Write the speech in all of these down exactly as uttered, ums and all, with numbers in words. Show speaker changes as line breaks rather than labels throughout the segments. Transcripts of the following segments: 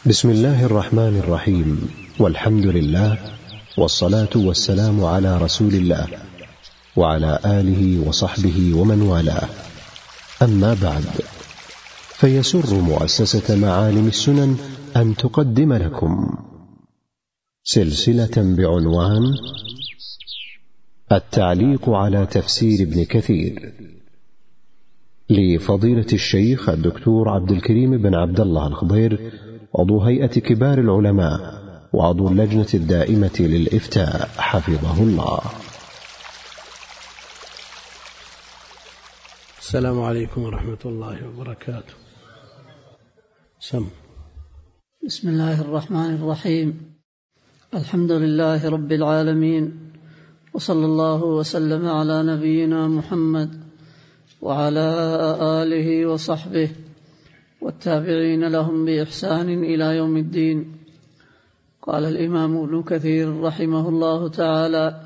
بسم الله الرحمن الرحيم، والحمد لله، والصلاة والسلام على رسول الله وعلى آله وصحبه ومن والاه. أما بعد، فيسر مؤسسة معالم السنن أن تقدم لكم سلسلة بعنوان التعليق على تفسير ابن كثير لفضيلة الشيخ الدكتور عبد الكريم بن عبد الله الخضير، عضو هيئة كبار العلماء وعضو اللجنة الدائمة للإفتاء، حفظه الله.
السلام عليكم ورحمة الله وبركاته. سم.
بسم الله الرحمن الرحيم. الحمد لله رب العالمين، وصلى الله وسلم على نبينا محمد وعلى آله وصحبه والتابعين لهم بإحسان إلى يوم الدين. قال الإمام ابن كثير رحمه الله تعالى: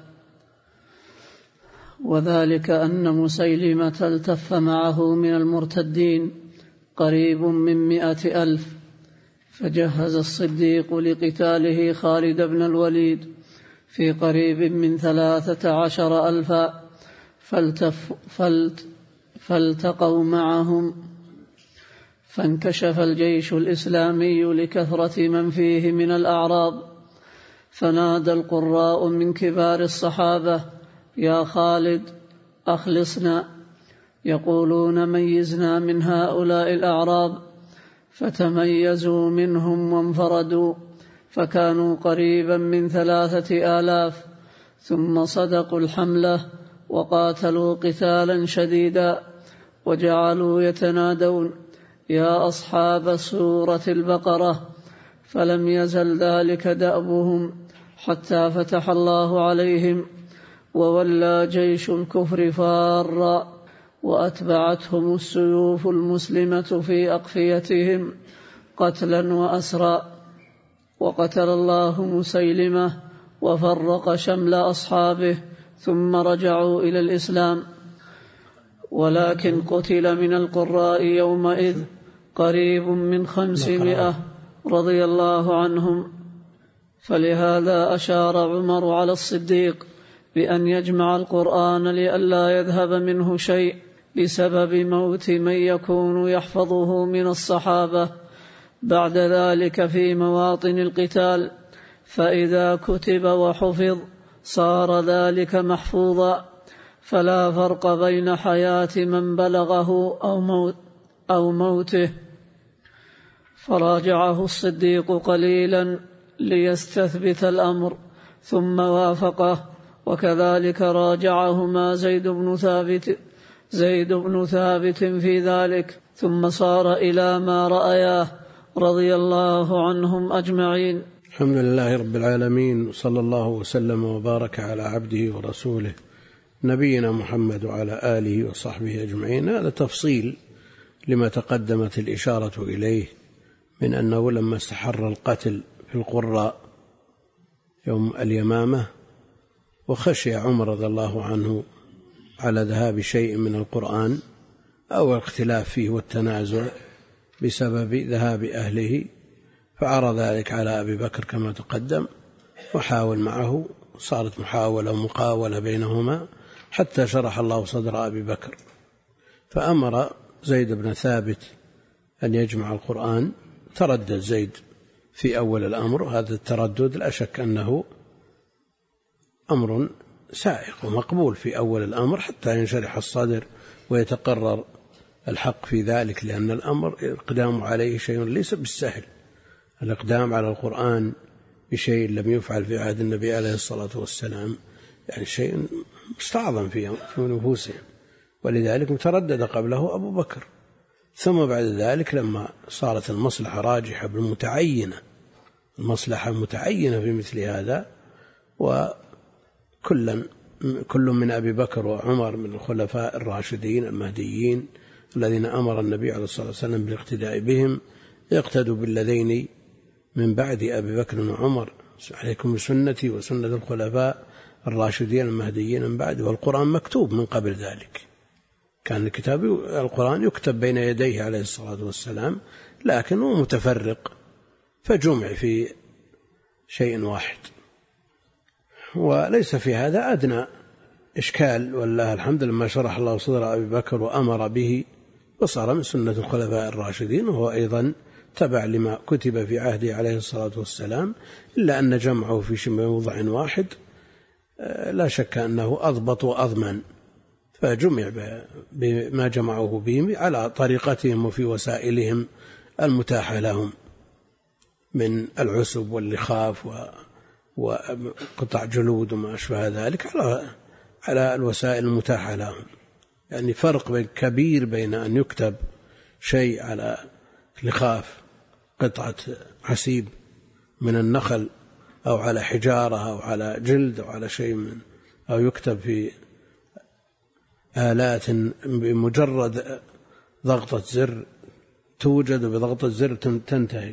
وذلك أن مسيلمة التف معه من المرتدين قريب من مئة ألف، فجهز الصديق لقتاله خالد بن الوليد في قريب من ثلاثة عشر ألفا، فالتف فلت فالتقوا معهم، فانكشف الجيش الإسلامي لكثرة من فيه من الأعراب، فنادى القراء من كبار الصحابة: يا خالد أخلصنا، يقولون ميزنا من هؤلاء الأعراب، فتميزوا منهم وانفردوا، فكانوا قريبا من ثلاثة آلاف، ثم صدقوا الحملة وقاتلوا قتالا شديدا، وجعلوا يتنادون: يا أصحاب سورة البقرة، فلم يزل ذلك دأبهم حتى فتح الله عليهم، وولى جيش الكفر فارا، وأتبعتهم السيوف المسلمة في أقفيتهم قتلا وأسرا، وقتل الله مسيلمة وفرق شمل أصحابه، ثم رجعوا إلى الإسلام. ولكن قتل من القراء يومئذ قريب من خمسمائة رضي الله عنهم، فلهذا أشار عمر على الصديق بأن يجمع القرآن لئلا يذهب منه شيء بسبب موت من يكون يحفظه من الصحابة بعد ذلك في مواطن القتال، فإذا كتب وحفظ صار ذلك محفوظا، فلا فرق بين حياة من بلغه أو موت أو موته. فراجعه الصديق قليلا ليستثبت الأمر ثم وافقه، وكذلك راجعهما زيد بن ثابت زيد بن ثابت في ذلك، ثم صار إلى ما رأياه رضي الله عنهم أجمعين.
الحمد لله رب العالمين، وصلى الله وسلم وبارك على عبده ورسوله نبينا محمد وعلى آله وصحبه أجمعين. هذا تفصيل لما تقدمت الإشارة إليه من أنه لما استحر القتل في القراء يوم اليمامة، وخشي عمر رضي الله عنه على ذهاب شيء من القرآن أو الاختلاف فيه والتنازع بسبب ذهاب أهله، فعرض ذلك على أبي بكر كما تقدم، وحاول معه، صارت محاولة ومقاولة بينهما حتى شرح الله صدر أبي بكر، فأمر زيد بن ثابت أن يجمع القرآن. تردد زيد في أول الأمر، هذا التردد لا شك أنه أمر سائق ومقبول في أول الأمر حتى ينشرح الصدر ويتقرر الحق في ذلك، لأن الأمر الإقدام عليه شيء ليس بالسهل. الإقدام على القرآن بشيء لم يفعل في عهد النبي عليه الصلاة والسلام يعني شيء مستعظم في نفوسهم، ولذلك متردد قبله أبو بكر. ثم بعد ذلك لما صارت المصلحة راجحة بالمتعينة، المصلحة متعينة في مثل هذا، وكل كل من أبي بكر وعمر من الخلفاء الراشدين المهديين الذين أمر النبي عليه الصلاة والسلام بالاقتداء بهم، يقتدوا بالذين من بعد أبي بكر وعمر: عليكم سنتي وسنة الخلفاء الراشدين المهديين من بعد. والقرآن مكتوب من قبل ذلك، كان الكتاب القرآن يكتب بين يديه عليه الصلاة والسلام، لكنه متفرق فجمع في شيء واحد، وليس في هذا أدنى إشكال، والله الحمد لما شرح الله صدر أبي بكر وأمر به وصار من سنة الخلفاء الراشدين، وهو أيضا تبع لما كتب في عهده عليه الصلاة والسلام، إلا أن جمعه في موضع واحد لا شك أنه أضبط وأضمن، فجمع بما جمعوه به على طريقتهم وفي وسائلهم المتاحة لهم من العسب واللخاف وقطع جلود وما أشبه ذلك على على الوسائل المتاحة لهم. يعني فرق كبير بين أن يكتب شيء على لخاف قطعة حسيب من النخل أو على حجارة أو على جلد أو على شيء من، أو يكتب في آلات بمجرد ضغطة زر توجد بضغطة زر تنتهي،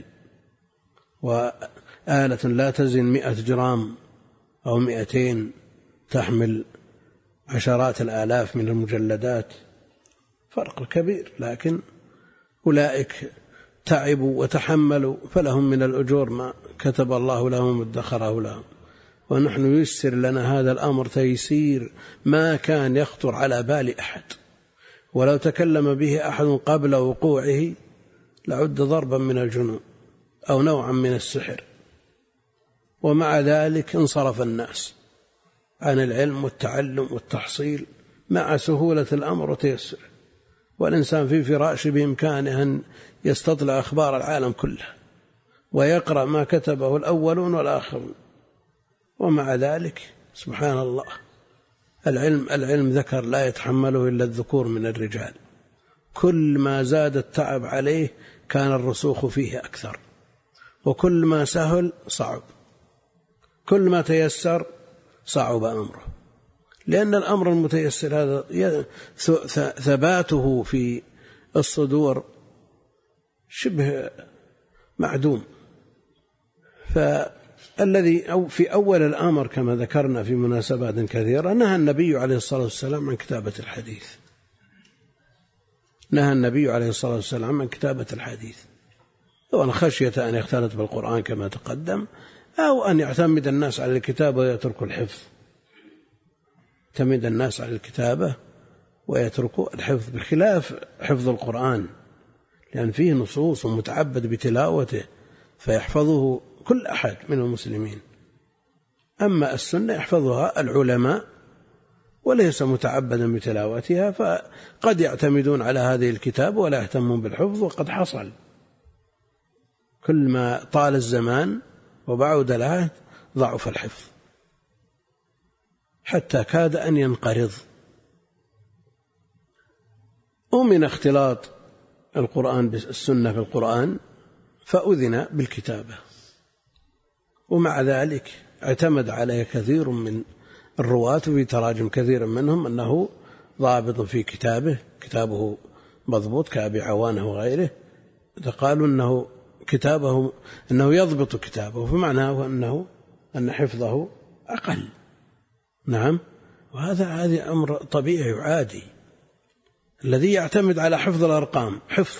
وآلة لا تزن مئة جرام أو مئتين تحمل عشرات الآلاف من المجلدات، فرق كبير. لكن أولئك تعبوا وتحملوا فلهم من الأجور ما كتب الله لهم وادخره لهم، ونحن يسر لنا هذا الأمر تيسير ما كان يخطر على بال أحد، ولو تكلم به أحد قبل وقوعه لعد ضربا من الجنون أو نوعا من السحر، ومع ذلك انصرف الناس عن العلم والتعلم والتحصيل مع سهولة الأمر وتيسره، والإنسان في فراشه بإمكانه أن يستطلع أخبار العالم كله ويقرأ ما كتبه الأولون والآخرون، ومع ذلك سبحان الله العلم العلم ذكر لا يتحمله إلا الذكور من الرجال، كل ما زاد التعب عليه كان الرسوخ فيه أكثر، وكل ما سهل صعب، كل ما تيسر صعب أمره، لأن الأمر المتيسر هذا ثباته في الصدور شبه معدوم. فالذي أو في أول الأمر كما ذكرنا في مناسبات كثيرة نهى النبي عليه الصلاة والسلام عن كتابة الحديث، نهى النبي عليه الصلاة والسلام عن كتابة الحديث، وأن خشية أن يختلط بالقرآن كما تقدم، أو أن يعتمد الناس على الكتابة ويتركوا الحفظ، يعتمد الناس على الكتابة ويتركوا الحفظ، بخلاف حفظ القرآن لأن فيه نصوص ومتعبد بتلاوته فيحفظه كل أحد من المسلمين، أما السنة يحفظها العلماء وليس متعبدا بتلاوتها، فقد يعتمدون على هذه الكتاب ولا يهتمون بالحفظ، وقد حصل كل ما طال الزمان وبعد العهد ضعف الحفظ حتى كاد أن ينقرض. ومن اختلاط القرآن بالسنة في القرآن فأذن بالكتابة، ومع ذلك اعتمد عليه كثير من الرواة في تراجم كثير منهم أنه ضابط في كتابه، كتابه مضبوط كأبي عوانة وغيره، قالوا أنه كتابه أنه يضبط كتابه، فمعناه أنه أن حفظه أقل. نعم، وهذا هذا أمر طبيعي عادي. الذي يعتمد على حفظ الأرقام حفظ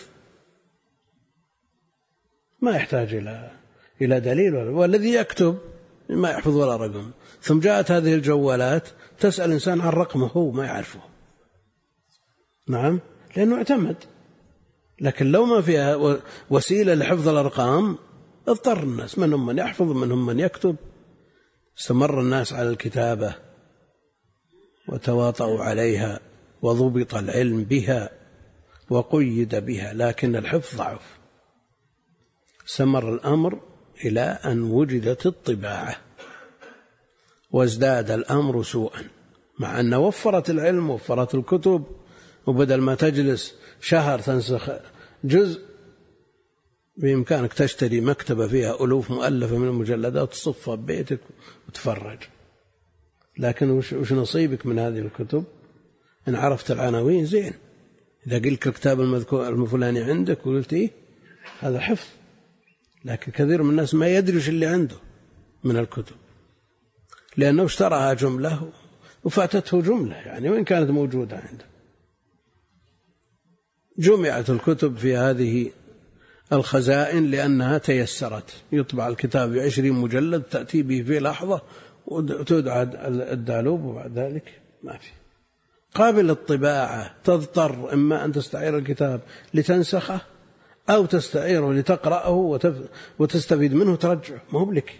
ما يحتاج إلى إلى دليل، والذي يكتب ما يحفظ ولا رقم، ثم جاءت هذه الجوالات تسأل إنسان عن رقمه هو ما يعرفه. نعم، لأنه اعتمد. لكن لو ما فيها وسيلة لحفظ الأرقام اضطر الناس، منهم من يحفظ منهم من يكتب. استمر الناس على الكتابة وتواطؤوا عليها وضبط العلم بها وقيد بها، لكن الحفظ ضعف. استمر الأمر إلى أن وجدت الطباعة وازداد الأمر سوءا، مع أن وفرت العلم وفرت الكتب، وبدل ما تجلس شهر تنسخ جزء بإمكانك تشتري مكتبة فيها ألوف مؤلفة من المجلدات تصفها ببيتك وتفرج. لكن وش نصيبك من هذه الكتب؟ إن عرفت العناوين زين، إذا قلت الكتاب المذكور الفلاني عندك وقلت إيه هذا حفظ. لكن كثير من الناس ما يدري وش اللي عنده من الكتب، لأنه اشتراها جملة وفاتته جملة، يعني وإن كانت موجودة عنده. جمعت الكتب في هذه الخزائن لأنها تيسرت، يطبع الكتاب بعشرين مجلد تأتي به في لحظة وتدعى الدالوب وبعد ذلك ما في. قابل الطباعة تضطر إما أن تستعير الكتاب لتنسخه أو تستعيره لتقرأه وتستفيد منه ترجعه، ما هو لك.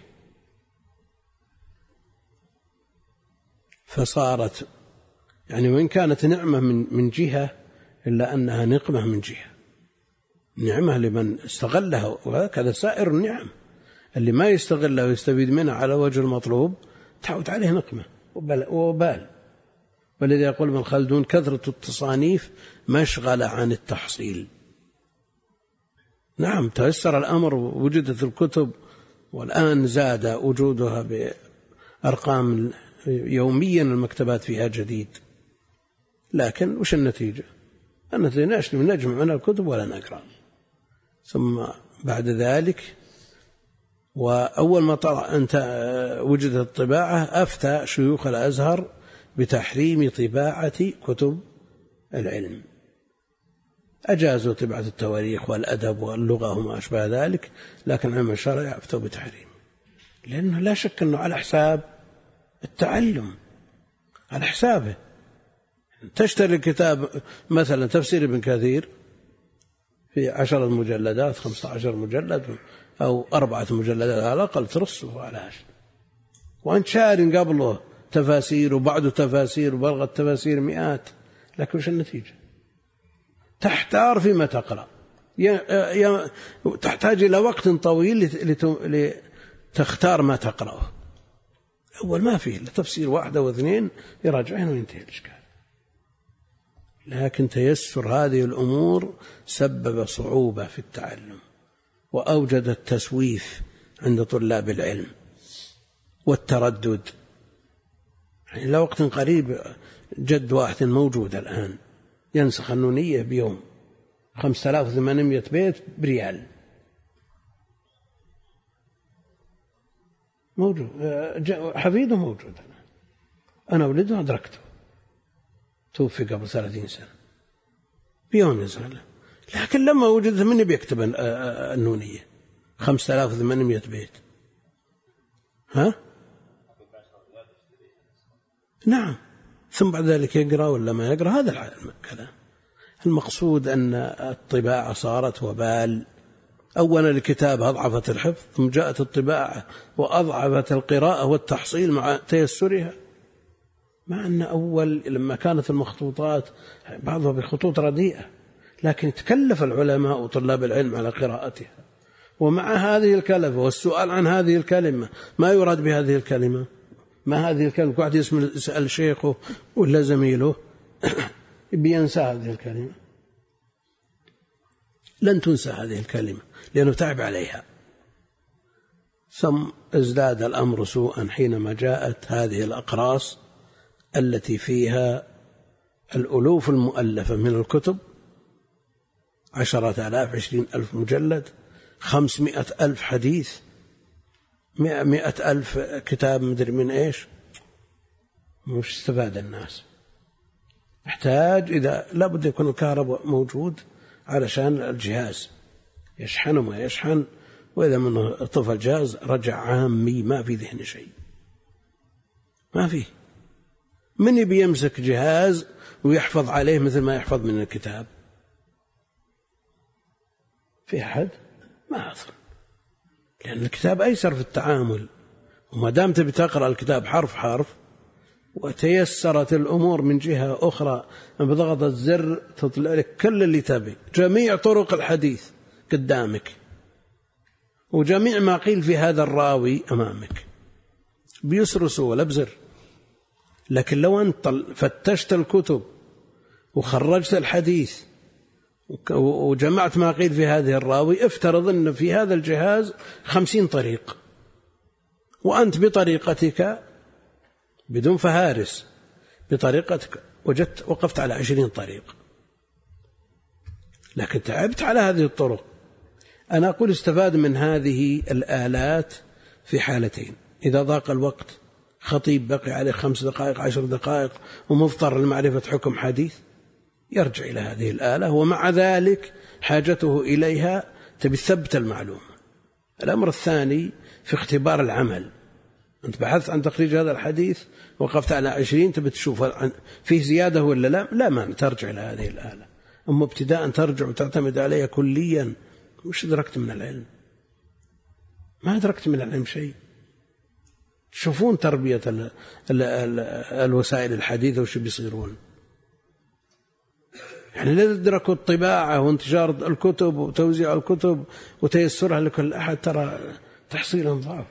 فصارت يعني وإن كانت نعمة من من جهة إلا أنها نقمة من جهة. نعمة لمن استغلها، وهكذا سائر النعم اللي ما يستغلها ويستفيد منها على وجه المطلوب تعود عليه نقمة وبال. ولذا يقول ابن خلدون كثرة التصانيف مشغلة عن التحصيل. نعم تيسر الأمر ووجدت الكتب، والآن زاد وجودها بأرقام يوميا المكتبات فيها جديد، لكن وش النتيجة؟ النتيجة نجمع من الكتب ولا نقرأ. ثم بعد ذلك وأول ما طلع أنت وجدت الطباعة أفتى شيوخ الأزهر بتحريم طباعة كتب العلم، أجازوا طباعة التواريخ والأدب واللغة وما أشبه ذلك، لكن علم الشرع أفتوا بتحريم، لأنه لا شك أنه على حساب التعلم، على حسابه. تشتري الكتاب مثلا تفسير ابن كثير في عشرة مجلدات خمسة عشر مجلد أو أربعة مجلدات على الأقل ترصه على عشر، وأنت شاري قبله تفاسير وبعده تفاسير وبلغ التفاسير مئات، لكن وش النتيجة؟ تحتار فيما تقرأ، تحتاج إلى وقت طويل لتختار ما تقرأه. أول ما فيه تفسير واحدة واثنين يراجعين وينتهي الإشكال. لكن تيسر هذه الأمور سبب صعوبة في التعلم، وأوجد التسويف عند طلاب العلم والتردد. يعني إلى وقت قريب جد واحد موجود الآن ينسخ النونية بيوم خمسة آلاف وثمانمائة بيت بريال، موجود حفيده موجود. أنا أنا ولده أدركته، توفي قبل ثلاثين سنة بيوم ينزل. لكن لما وجدت مني بيكتب النونية خمسة آلاف وثمانمائة بيت. ها نعم، ثم بعد ذلك يقرأ ولا ما يقرأ، هذا العلم كذا. المقصود أن الطباعة صارت وبال. أولا الكتابة أضعفت الحفظ، ثم جاءت الطباعة وأضعفت القراءة والتحصيل مع تيسرها، مع أن أول لما كانت المخطوطات بعضها بخطوط رديئة، لكن تكلف العلماء وطلاب العلم على قراءتها، ومع هذه الكلفة والسؤال عن هذه الكلمة ما يراد بهذه الكلمة، ما هذه الكلمة، واحد يسأل شيخه ولا زميله بينسى هذه الكلمة. لن تنسى هذه الكلمة لأنه تعب عليها. ثم ازداد الأمر سوءا حينما جاءت هذه الأقراص التي فيها الألوف المؤلفة من الكتب، عشرة آلاف عشرين ألف مجلد، خمسمائة ألف حديث، مئة ألف كتاب مدري من إيش. مش استفاد الناس. يحتاج إذا لابد يكون الكهرباء موجود علشان الجهاز يشحن وما يشحن، وإذا من طفى الجهاز رجع عامي ما في ذهن شيء، ما فيه. من يبي يمسك جهاز ويحفظ عليه مثل ما يحفظ من الكتاب؟ في أحد؟ ما أظن، لأن الكتاب أيسر في التعامل، وما دام تبي تقرأ الكتاب حرف حرف، وتيسرت الأمور من جهة أخرى، بضغط الزر تطلع لك كل اللي تبي، جميع طرق الحديث قدامك، وجميع ما قيل في هذا الراوي أمامك بيسر وسهولة بزر. لكن لو أنت فتشت الكتب وخرجت الحديث وجمعت ما قيل في هذه الراوي، افترض أن في هذا الجهاز خمسين طريق، وأنت بطريقتك بدون فهارس بطريقتك وجدت وقفت على عشرين طريق، لكن تعبت على هذه الطرق. أنا أقول استفاد من هذه الآلات في حالتين: إذا ضاق الوقت، خطيب بقي عليه خمس دقائق عشر دقائق ومضطر لمعرفة حكم حديث، يرجع إلى هذه الآلة، ومع ذلك حاجته إليها تبي تثبت المعلومة. الأمر الثاني في اختبار العمل، أنت بحثت عن تخريج هذا الحديث وقفت على عشرين، تبي تشوف فيه زيادة ولا لا، لا ما ترجع إلى هذه الآلة. أما ابتداء ترجع وتعتمد عليها كليا، وش أدركت من العلم؟ ما أدركت من العلم شيء. تشوفون تربية ال ال ال الوسائل الحديثة وش بيصيرون، يعني لا تدركوا الطباعة وانتشار الكتب وتوزيع الكتب وتيسرها لكل أحد، ترى تحصيلا ضعف،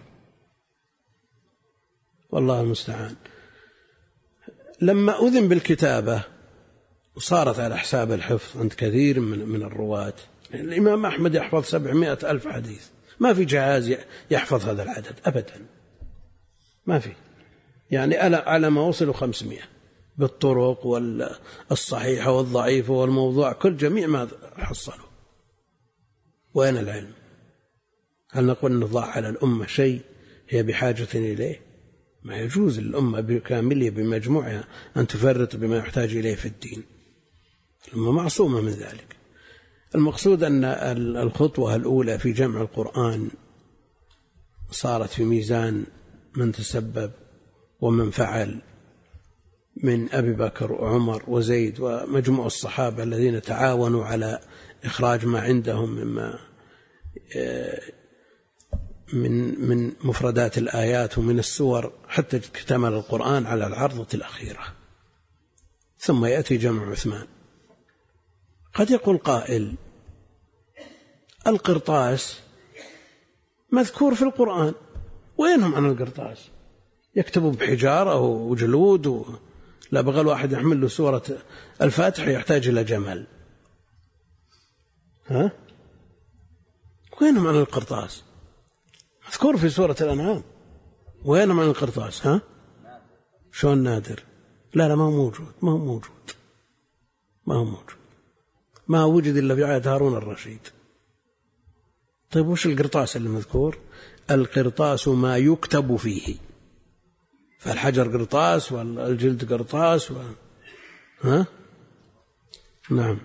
والله المستعان. لما أذن بالكتابة وصارت على حساب الحفظ عند كثير من من الرواة، الإمام أحمد يحفظ سبعمائة ألف حديث، ما في جهاز يحفظ هذا العدد أبدا، ما في، يعني على ما وصلوا خمسمائة بالطرق والصحيحة والضعيفة والموضوع، كل جميع ما حصلوا. وين العلم؟ هل نقول أن ضاع على الأمة شيء هي بحاجة إليه؟ ما يجوز للأمة بكاملها بمجموعها أن تفرط بما يحتاج إليه في الدين، الأمة معصومة من ذلك. المقصود أن الخطوة الأولى في جمع القرآن صارت في ميزان من تسبب ومن فعل من أبي بكر وعمر وزيد ومجموع الصحابة الذين تعاونوا على إخراج ما عندهم مما من من مفردات الآيات ومن السور حتى اكتمل القرآن على العرضة الأخيرة. ثم يأتي جمع عثمان. قد يقول قائل القرطاس مذكور في القرآن، وينهم عن القرطاس؟ يكتبوا بحجارة وجلود و... لا بغى الواحد يحمل له سورة الفاتحة يحتاج إلى جمل. ها؟ وينهم عن القرطاس؟ مذكور في سورة الأنعام، وينهم عن القرطاس؟ ها؟ شلون نادر؟ لا لا ما هو موجود، ما هو موجود، ما هو موجود، ما وجد إلا في عهد هارون الرشيد. طيب وش القرطاس اللي مذكور؟ القرطاس ما يكتب فيه، فالحجر قرطاس والجلد قرطاس و... ها؟ نعم.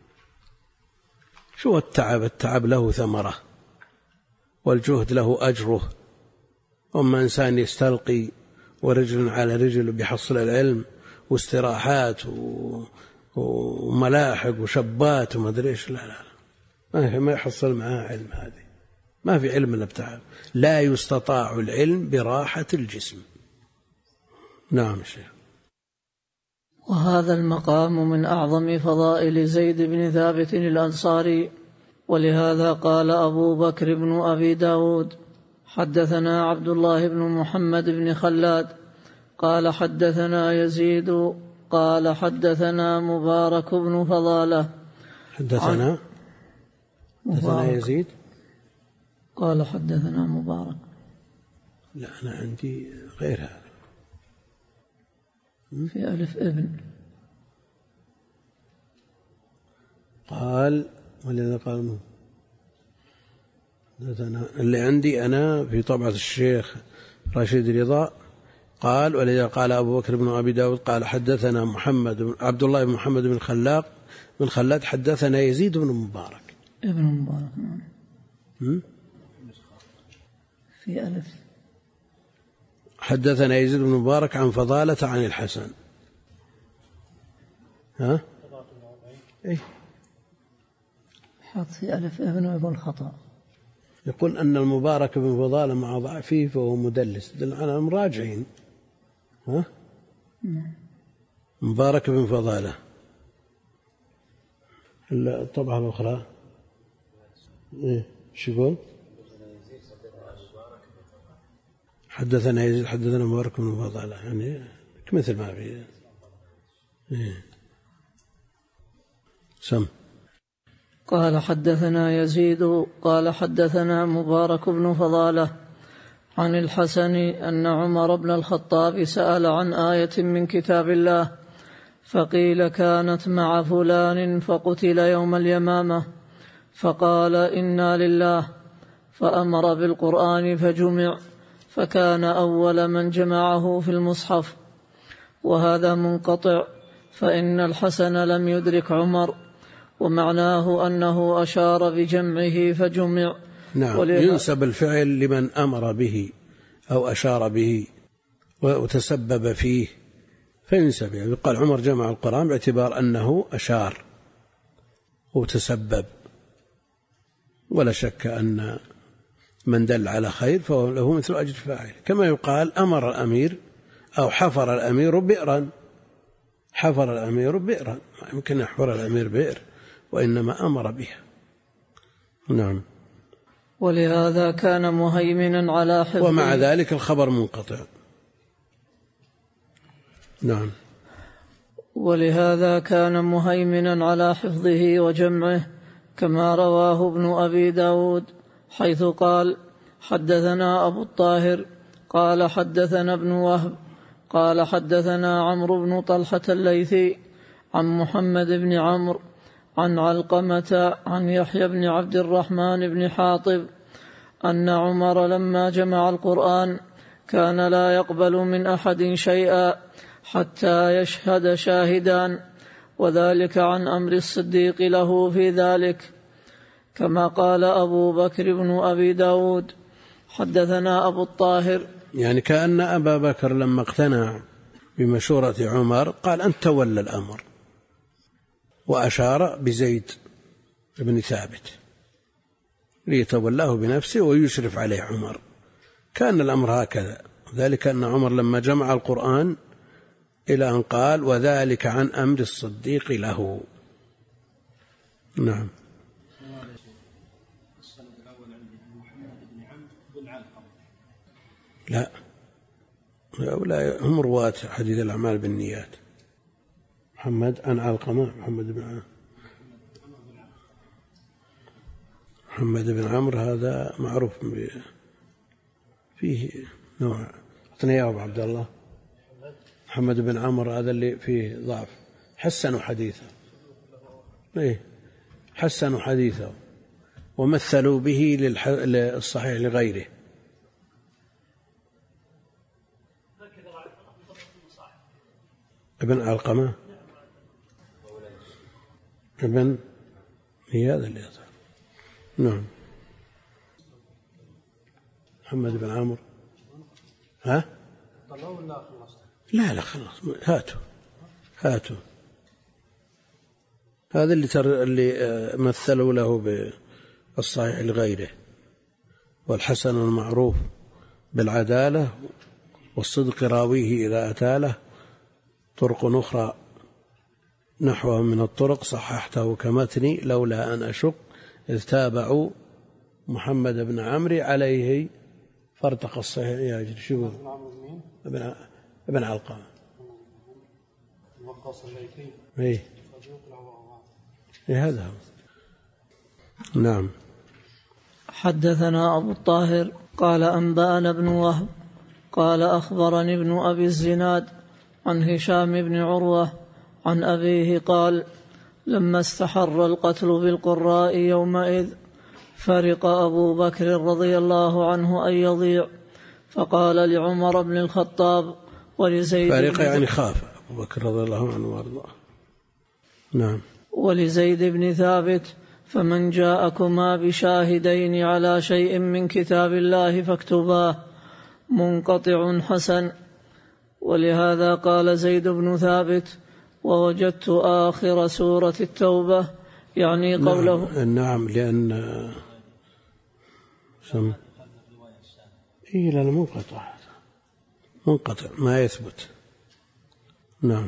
شو التعب؟ التعب له ثمرة والجهد له أجره. أما إنسان يستلقي ورجل على رجل بيحصل العلم واستراحات و... وملاحق وشبات وما أدري إيش، لا لا لا ما يحصل معاه علم. هذه ما في علم إلا بتعب. لا يستطاع العلم براحة الجسم. نعم شيخ.
وهذا المقام من أعظم فضائل زيد بن ثابت الأنصاري، ولهذا قال أبو بكر بن أبي داود حدثنا عبد الله بن محمد بن خلاد قال حدثنا يزيد قال حدثنا مبارك بن فضالة
حدثنا حدثنا يزيد
قال حدثنا مبارك.
لا أنا عندي غير هذا
في ألف ابن
قال، ولذا قال اللي عندي أنا في طبعة الشيخ رشيد رضا قال، ولذا قال أبو بكر بن أبي داود قال حدثنا محمد عبد الله بن محمد بن خلاق بن خلاد حدثنا يزيد بن مبارك
ابن مبارك. نعم. في ألف
حدثنا يزيد بن مبارك عن فضالة عن الحسن. ها؟ إيه؟
حط في ألف ابن ويقول خطأ.
يقول أن المبارك بن فضالة مع ضعفه فهو مدلس، دل على المراجعين. ها؟ مبارك بن فضالة. الطبعة الأخرى إيه؟ شو يقول؟ حدثنا يزيد حدثنا مبارك بن فضالة، يعني مثل ما في. إيه؟ سم.
قال حدثنا يزيد قال حدثنا مبارك بن فضالة عن الحسن أن عمر بن الخطاب سأل عن آية من كتاب الله فقيل كانت مع فلان فقتل يوم اليمامة، فقال إنا لله، فأمر بالقرآن فجمع، فكان أول من جمعه في المصحف. وهذا منقطع، فإن الحسن لم يدرك عمر، ومعناه أنه أشار بجمعه فجمع.
نعم. ينسب الفعل لمن أمر به أو أشار به وتسبب فيه فينسب، يعني يقال عمر جمع القرآن باعتبار أنه أشار وتسبب، ولا شك أن من دل على خير فهو له مثل أجر فاعل. كما يقال أمر الأمير أو حفر الأمير بئرا، حفر الأمير بئرا، ما يمكن يحفر الأمير بئر، وإنما أمر بها. نعم.
ولهذا كان مهيمنا على حفظه،
ومع ذلك الخبر منقطع. نعم.
ولهذا كان مهيمنا على حفظه وجمعه، كما رواه ابن أبي داود حيث قال: حدثنا أبو الطاهر قال حدثنا ابن وهب قال حدثنا عمرو بن طلحة الليثي عن محمد بن عمرو عن علقمة عن يحيى بن عبد الرحمن بن حاطب أن عمر لما جمع القرآن كان لا يقبل من أحد شيئا حتى يشهد شاهدان، وذلك عن أمر الصديق له في ذلك. كما قال أبو بكر بن أبي داود حدثنا أبو الطاهر،
يعني كأن أبا بكر لما اقتنع بمشورة عمر قال أنت تولى الأمر، وأشار بزيد بن ثابت ليتولاه بنفسه ويشرف عليه عمر. كان الأمر هكذا، ذلك أن عمر لما جمع القرآن إلى أن قال وذلك عن أمر الصديق له. نعم. لا، هؤلاء هم رواة حديث الأعمال بالنيات. محمد عن علقمة، محمد بن عمرو، محمد بن عمرو هذا معروف فيه نوع. أعطني إياه أبو عبد الله. محمد بن عمرو هذا اللي فيه ضعف، حسنوا حديثه، إيه حسنوا حديثه ومثلوا به للصحيح لغيره. ابن علقمة ابن هي هذا اللي يظهر. نعم. محمد بن عمرو. ها لا لا خلاص هاتوا هاتوا هذا اللي تر... اللي مثلوا له بالصحيح لغيره، والحسن المعروف بالعدالة والصدق راويه إذا أتاله طرق أخرى نحوه من الطرق صححته كمتني لولا أن أشق إذ تابعوا محمد بن عمرو عليه فارتقى الصحيح يا أجل. شو ابن ابن علقمة اي هذا هو. نعم.
حدثنا أبو الطاهر قال أنبأنا ابن وهب قال أخبرني ابن أبي الزناد عن هشام بن عروة عن أبيه قال: لما استحر القتل بالقراء يومئذ فرق أبو بكر رضي الله عنه أن يضيع، فقال لعمر بن الخطاب ولزيد
فرق يعني خاف أبو بكر رضي الله عنه وارضاه. نعم.
ولزيد بن ثابت: فمن جاءكما بشاهدين على شيء من كتاب الله فاكتباه، منقطع حسن. ولهذا قال زيد بن ثابت: ووجدت آخر سورة التوبة، يعني قوله.
نعم, نعم لأن سم إيه لا منقطع منقطع ما يثبت. نعم.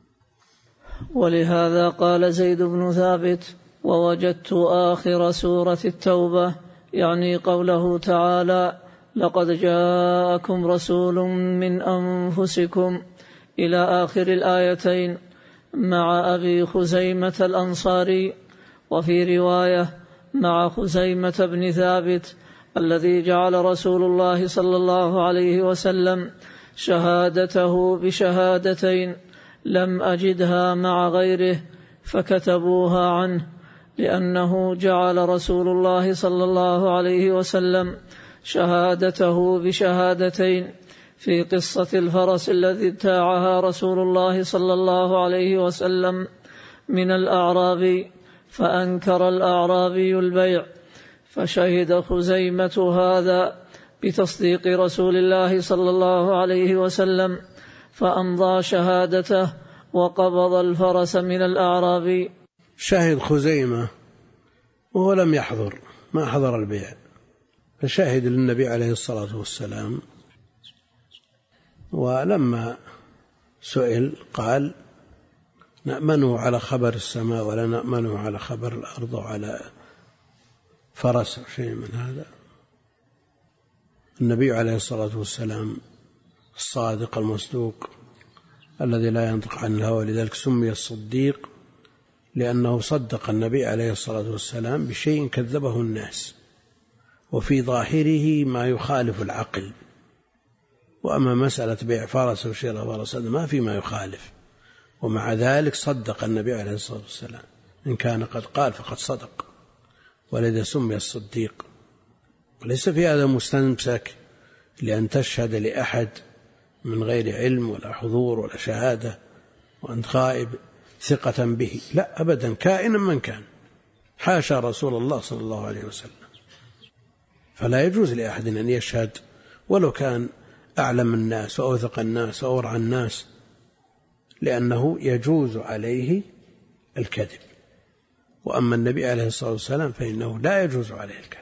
ولهذا قال زيد بن ثابت: ووجدت آخر سورة التوبة، يعني قوله تعالى: لقد جاءكم رسول من أنفسكم، إلى آخر الآيتين، مع أبي خزيمة الأنصاري. وفي رواية: مع خزيمة بن ثابت الذي جعل رسول الله صلى الله عليه وسلم شهادته بشهادتين لم أجدها مع غيره فكتبوها عنه، لأنه جعل رسول الله صلى الله عليه وسلم شهادته بشهادتين في قصة الفرس الذي ابتاعها رسول الله صلى الله عليه وسلم من الأعراب، فأنكر الأعرابي البيع، فشهد خزيمة هذا بتصديق رسول الله صلى الله عليه وسلم، فأمضى شهادته وقبض الفرس من الأعرابي.
شهد خزيمة وهو لم يحضر، ما حضر البيع، فشهد للنبي عليه الصلاة والسلام، ولما سئل قال نأمنه على خبر السماء ولا نأمنه على خبر الأرض وعلى فرس شيء من هذا. النبي عليه الصلاة والسلام الصادق المصدوق الذي لا ينطق عن الهوى، لذلك سمي الصديق، لأنه صدق النبي عليه الصلاة والسلام بشيء كذبه الناس وفي ظاهره ما يخالف العقل. وأما مسألة بيع فرس وشراء فرس ما في ما يخالف، ومع ذلك صدق النبي عليه الصلاة والسلام، إن كان قد قال فقد صدق، ولذا سمي الصديق. وليس في هذا مستمسك لأن تشهد لأحد من غير علم ولا حضور ولا شهادة وأنت غائب ثقة به، لا أبدا، كائنا من كان، حاشا رسول الله صلى الله عليه وسلم. فلا يجوز لأحد أن يشهد ولو كان أعلم الناس وأوثق الناس وأورع الناس، لأنه يجوز عليه الكذب. وأما النبي عليه الصلاة والسلام فإنه لا يجوز عليه الكذب،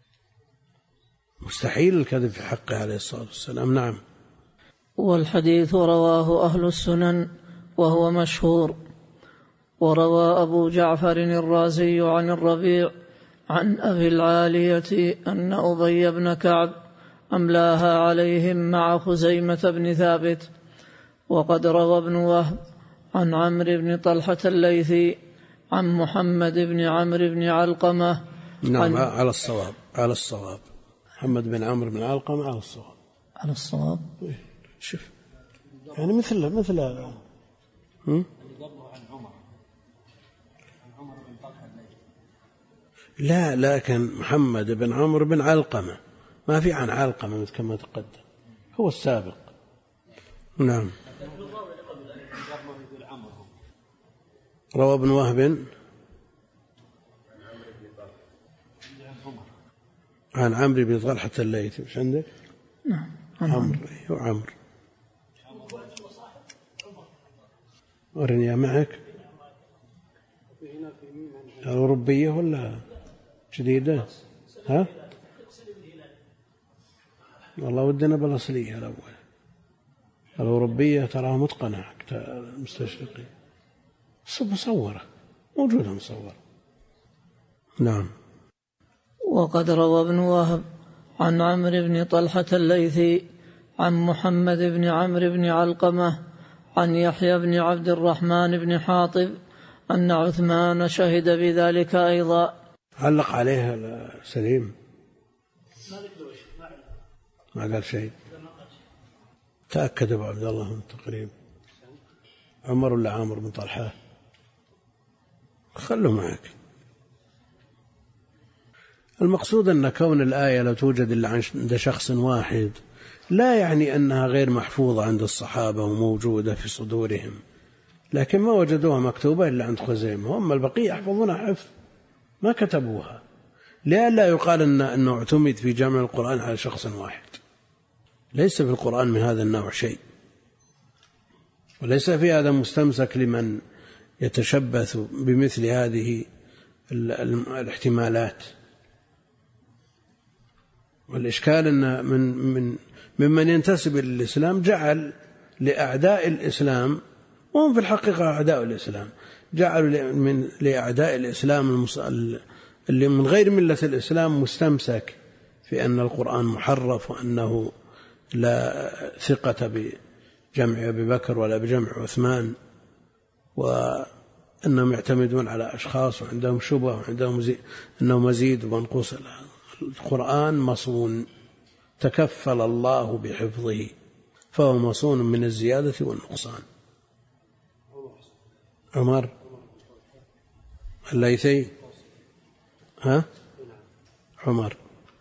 مستحيل الكذب في حقه عليه الصلاة والسلام. نعم.
والحديث رواه أهل السنن وهو مشهور. وروى أبو جعفر الرازي عن الربيع عن أبي العالية أن أبي بن كعب أملاها عليهم مع خزيمة بن ثابت. وقد روى ابن وهب عن عمرو بن طلحة الليثي عن محمد بن عمرو بن علقمة.
نعم، على الصواب، على الصواب، محمد بن عمرو بن علقمة على الصواب،
على الصواب.
شوف يعني مثل مثل هم؟ لا، لكن محمد بن عمرو بن علقمة ما في عن علقمة كما تقدم، هو السابق. نعم. روى ابن وهب عن عمرو بن طلحة الليثي. مش عندك؟
نعم،
عمرو. أيوه عمرو. أرني معك الأوروبية ولا جديدة؟ ها؟ والله ودنا بالأصلية الأول، الأوروبية تراها متقنة المستشرقين، مصورة موجودة مصورة. نعم.
وقد روى ابن وهب عن عمرو بن طلحة الليثي عن محمد بن عمرو بن علقمة عن يحيى بن عبد الرحمن بن حاطب أن عثمان شهد بذلك أيضا.
علق عليها سليم ما قال شيء. تأكد أبو عبد الله من التقريب. عمر ولا عامر بن طلحة؟ خلوا معك. المقصود أن كون الآية لا توجد إلا عند شخص واحد لا يعني أنها غير محفوظة عند الصحابة وموجودة في صدورهم، لكن ما وجدوها مكتوبة إلا عند خزيمة، هم البقية يحفظونها حفظ ما كتبوها، لئلا يقال أن أنه اعتمد في جمع القرآن على شخص واحد. ليس في القرآن من هذا النوع شيء، وليس في هذا مستمسك لمن يتشبث بمثل هذه الاحتمالات. والإشكال أن من من ممن ينتسب إلى الإسلام جعل لأعداء الإسلام، وهم في الحقيقة أعداء الإسلام، جعلوا من لأعداء الإسلام اللي من غير ملة الإسلام مستمسك في أن القرآن محرف، وأنه لا ثقة بجمع أبي بكر ولا بجمع عثمان، وأنهم يعتمدون على أشخاص وعندهم شبه وعندهم زي أنه مزيد ومنقوص. القرآن مصون، تكفل الله بحفظه، فهو مصون من الزيادة والنقصان. عمر الليثي، ها عمر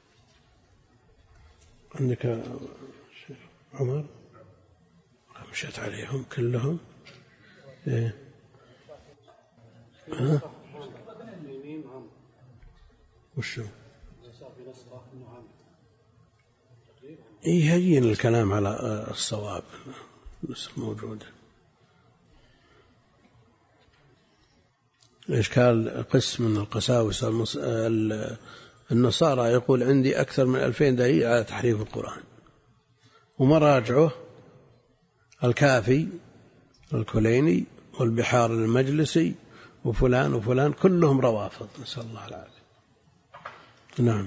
عندك عمر مشيت عليهم كلهم. إيه؟ ها وشو يهين الكلام على الصواب النسخ موجودة. إشكال قسم من القساوسة النصارى يقول عندي أكثر من ألفين دليل على تحريف القرآن، ومراجعه الكافي الكليني والبحار المجلسي وفلان وفلان كلهم روافض، نسأل الله العافية. نعم.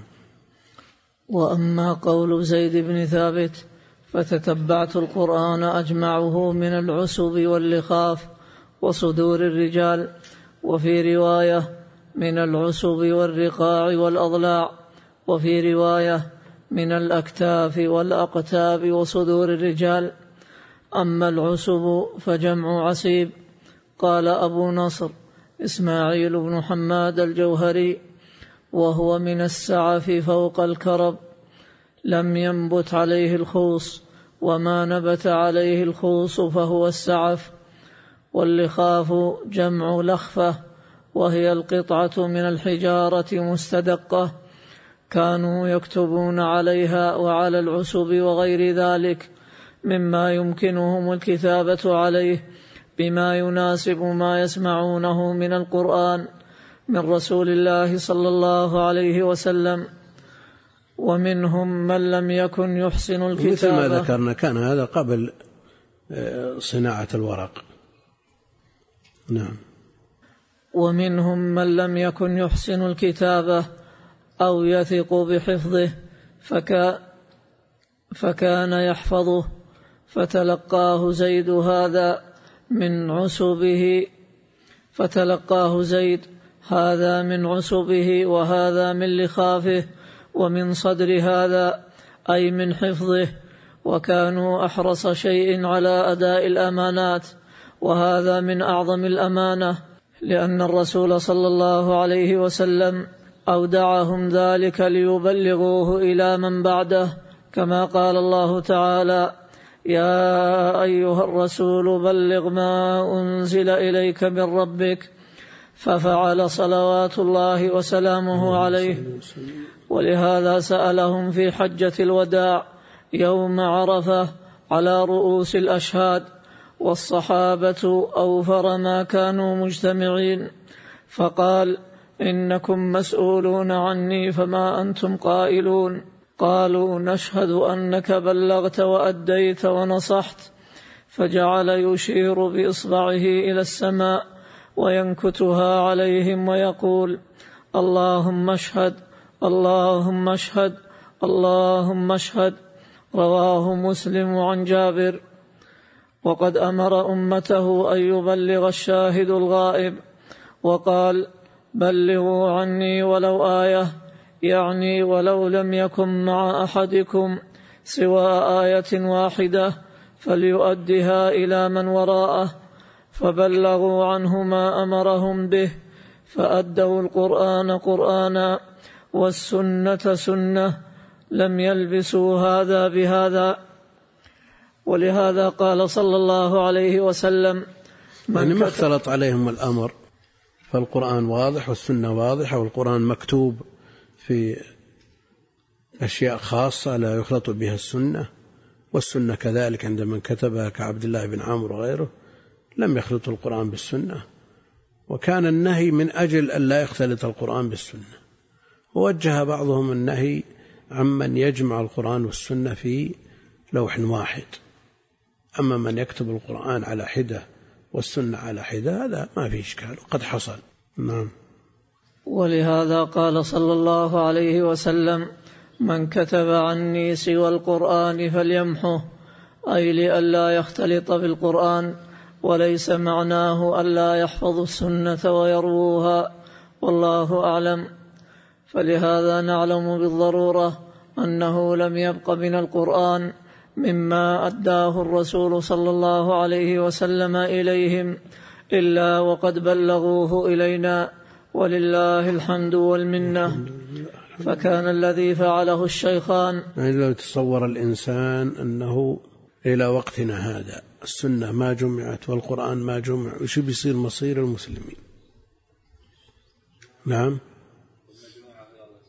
وأما قول زيد بن ثابت فتتبعت القرآن أجمعه من العسب واللخاف وصدور الرجال، وفي رواية من العسب والرقاع والأضلاع، وفي رواية من الأكتاف والأقتاب وصدور الرجال. أما العسب فجمع عسيب. قال أبو نصر إسماعيل بن حماد الجوهري وهو من السعف فوق الكرب، لم ينبت عليه الخوص، وما نبت عليه الخوص فهو السعف. واللخاف جمع لخفة، وهي القطعة من الحجارة مستدقة كانوا يكتبون عليها وعلى العسب وغير ذلك مما يمكنهم الكتابة عليه بما يناسب ما يسمعونه من القرآن من رسول الله صلى الله عليه وسلم. ومنهم من لم يكن يحسن الكتابة،
مثل ما ذكرنا كان هذا قبل صناعة الورق. نعم.
ومنهم من لم يكن يحسن الكتابة أو يثق بحفظه فكا فكان يحفظه، فتلقاه زيد هذا من عسبه فتلقاه زيد هذا من عسبه وهذا من لخافه ومن صدر هذا أي من حفظه، وكانوا أحرص شيء على أداء الأمانات، وهذا من أعظم الأمانة، لأن الرسول صلى الله عليه وسلم أودعهم ذلك ليبلغوه إلى من بعده، كما قال الله تعالى: يا أيها الرسول بلغ ما أنزل إليك من ربك، ففعل صلوات الله وسلامه عليه. ولهذا سألهم في حجة الوداع يوم عرفة على رؤوس الأشهاد، والصحابة أوفر ما كانوا مجتمعين، فقال: إنكم مسؤولون عني فما أنتم قائلون؟ قالوا: نشهد أنك بلغت وأديت ونصحت. فجعل يشير بإصبعه إلى السماء وينكتها عليهم ويقول: اللهم اشهد، اللهم اشهد، اللهم اشهد. رواه مسلم عن جابر. وقد أمر أمته أن يبلغ الشاهد الغائب، وقال: بلغوا عني ولو آية، يعني ولو لم يكن مع أحدكم سوى آية واحدة فليؤدها إلى من وراءه. فبلغوا عنه ما أمرهم به، فأدوا القرآن قرآنا والسنة سنة، لم يلبسوا هذا بهذا. ولهذا قال صلى الله عليه وسلم:
يعني ما اختلط عليهم الأمر، فالقرآن واضح والسنة واضحة، والقرآن مكتوب في أشياء خاصة لا يخلط بها السنة، والسنة كذلك عند من كتبها كعبد الله بن عمرو وغيره لم يخلطوا القرآن بالسنة، وكان النهي من أجل أن لا يختلط القرآن بالسنة. ووجه بعضهم النهي عمن يجمع القرآن والسنة في لوح واحد، أما من يكتب القرآن على حدة والسنة على حدة هذا ما في إشكال، وقد حصل. نعم.
ولهذا قال صلى الله عليه وسلم: من كتب عني سوى القرآن فليمحه، أي لئلا يختلط بالقرآن، وليس معناه ألا يحفظوا السنة ويروها، والله أعلم. فلهذا نعلم بالضرورة أنه لم يبق من القرآن مما أداه الرسول صلى الله عليه وسلم إليهم إلا وقد بلغوه إلينا، ولله الحمد والمنة. فكان الذي فعله الشيخان،
يعني لو تصور الإنسان أنه إلى وقتنا هذا السنة ما جمعت والقرآن ما جمع، وش بيصير مصير المسلمين؟ نعم.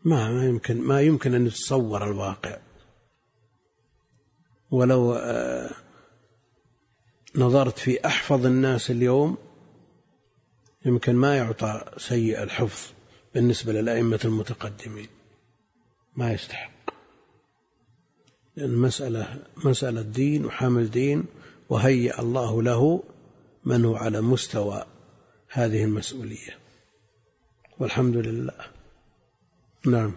ما ما يمكن ما يمكن أن يتصور الواقع. ولو نظرت في أحفظ الناس اليوم يمكن ما يعطى سيء الحفظ بالنسبة للأئمة المتقدمين، ما يستحق، لأن مسألة مسألة دين وحمل دين، وهيأ الله له من هو على مستوى هذه المسؤولية، والحمد لله. نعم.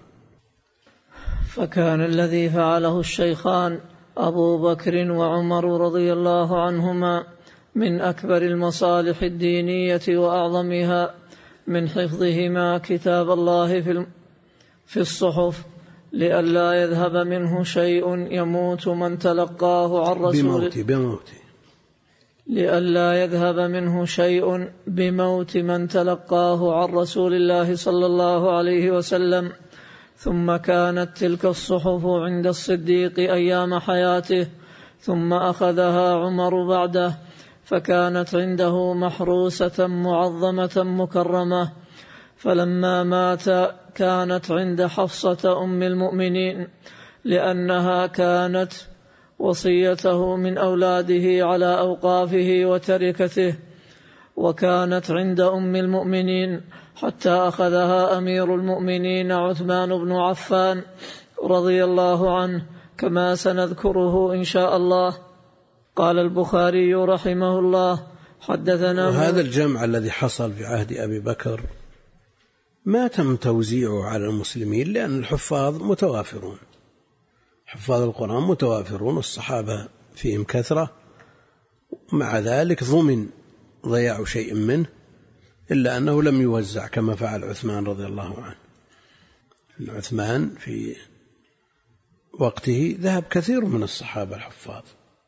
فكان الذي فعله الشيخان أبو بكر وعمر رضي الله عنهما من أكبر المصالح الدينية وأعظمها من حفظهما كتاب الله في في الصحف لئلا يذهب منه شيء يموت من تلقاه عن رسول
بموت بموت
لئلا يذهب منه شيء بموت من تلقاه عن رسول الله صلى الله عليه وسلم. ثم كانت تلك الصحف عند الصديق أيام حياته، ثم أخذها عمر بعده، فكانت عنده محروسة معظمة مكرمة. فلما مات كانت عند حفصة أم المؤمنين، لأنها كانت وصيته من أولاده على أوقافه وتركته، وكانت عند أم المؤمنين حتى أخذها أمير المؤمنين عثمان بن عفان رضي الله عنه، كما سنذكره إن شاء الله. قال البخاري رحمه الله: حدثنا.
وهذا الجمع الذي حصل في عهد أبي بكر ما تم توزيعه على المسلمين، لأن الحفاظ متوافرون، حفاظ القرآن متوافرون، والصحابة فيهم كثرة، مع ذلك ضمن ضياع شيء منه، إلا أنه لم يوزع كما فعل عثمان رضي الله عنه. عثمان في وقته ذهب كثير من الصحابة الحفاظ،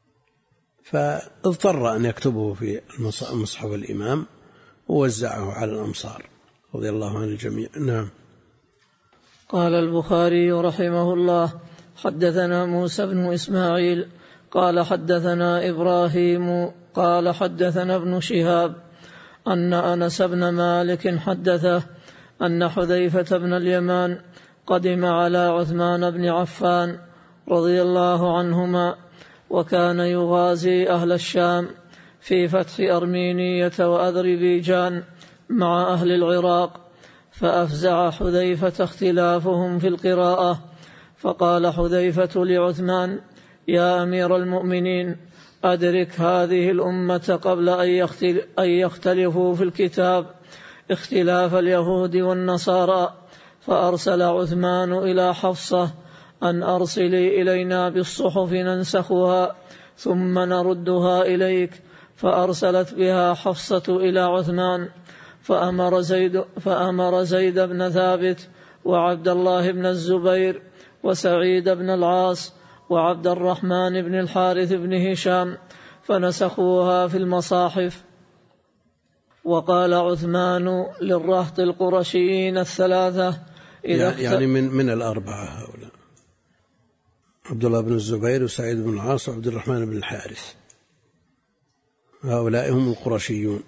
فاضطر أن يكتبه في مصحف الإمام ووزعه على الأمصار رضي الله عن الجميع. نعم.
قال البخاري رحمه الله: حدثنا موسى بن إسماعيل قال حدثنا إبراهيم قال حدثنا ابن شهاب أن أنس بن مالك حدثه أن حذيفة بن اليمان قدم على عثمان بن عفان رضي الله عنهما، وكان يغازي أهل الشام في فتح أرمينية وأذربيجان مع أهل العراق، فأفزع حذيفة اختلافهم في القراءة، فقال حذيفة لعثمان: يا أمير المؤمنين، أدرك هذه الأمة قبل أن يختلفوا في الكتاب اختلاف اليهود والنصارى. فأرسل عثمان إلى حفصة أن أرسلي إلينا بالصحف ننسخها ثم نردها إليك، فأرسلت بها حفصة إلى عثمان، فأمر زيد, فأمر زيد بن ثابت وعبد الله بن الزبير وسعيد بن العاص وعبد الرحمن بن الحارث بن هشام فنسخوها في المصاحف. وقال عثمان للرهط القرشيين الثلاثة إذا
يعني من, من الأربعة هؤلاء: عبد الله بن الزبير وسعيد بن العاص وعبد الرحمن بن الحارث، هؤلاء هم القرشيون،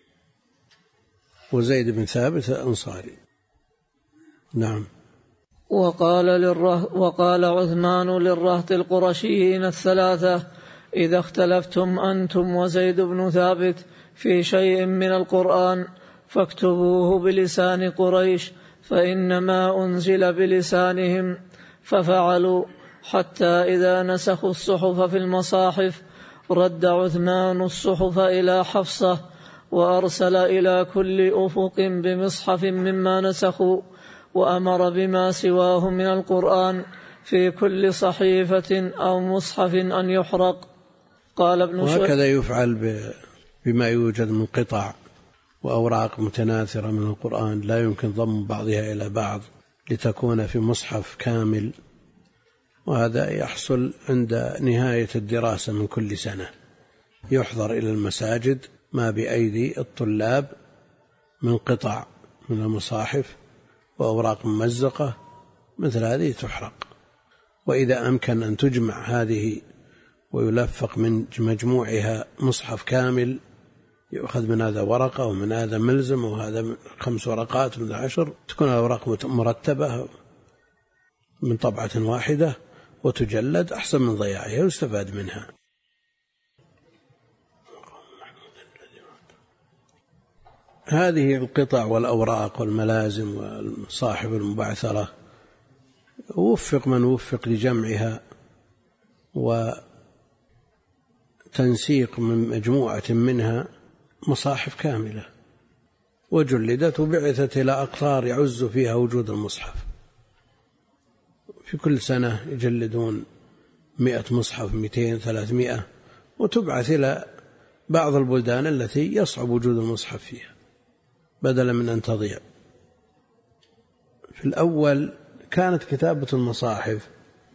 وزيد بن ثابت الأنصاري. نعم.
وقال, للره وقال عثمان للرهط القرشيين الثلاثة: إذا اختلفتم أنتم وزيد بن ثابت في شيء من القرآن فاكتبوه بلسان قريش، فإنما أنزل بلسانهم. ففعلوا، حتى إذا نسخوا الصحف في المصاحف رد عثمان الصحف إلى حفصة، وأرسل إلى كل أفق بمصحف مما نسخوا، وأمر بما سواه من القرآن في كل صحيفة أو مصحف أن يحرق. قال ابن شهاب:
وهكذا يفعل بما يوجد من قطع وأوراق متناثرة من القرآن لا يمكن ضم بعضها إلى بعض لتكون في مصحف كامل، وهذا يحصل عند نهاية الدراسة من كل سنة، يحضر إلى المساجد ما بأيدي الطلاب من قطع من المصاحف وأوراق ممزقة مثل هذه تحرق. وإذا أمكن أن تجمع هذه ويلفق من مجموعها مصحف كامل، يؤخذ من هذا ورقة ومن هذا ملزم وهذا خمس ورقات من عشر، تكون الأوراق مرتبة من طبعة واحدة وتجلد أحسن من ضياعها ويستفاد منها. هذه القطع والأوراق والملازم والمصاحف المبعثرة وفق من وفق لجمعها وتنسيق من مجموعة منها مصاحف كاملة، وجلدت وبعثت إلى أقطار يعز فيها وجود المصحف. في كل سنة يجلدون مئة مصحف، مئتين، ثلاثمائة، وتبعث إلى بعض البلدان التي يصعب وجود المصحف فيها بدلا من أن تضيع. في الأول كانت كتابة المصاحف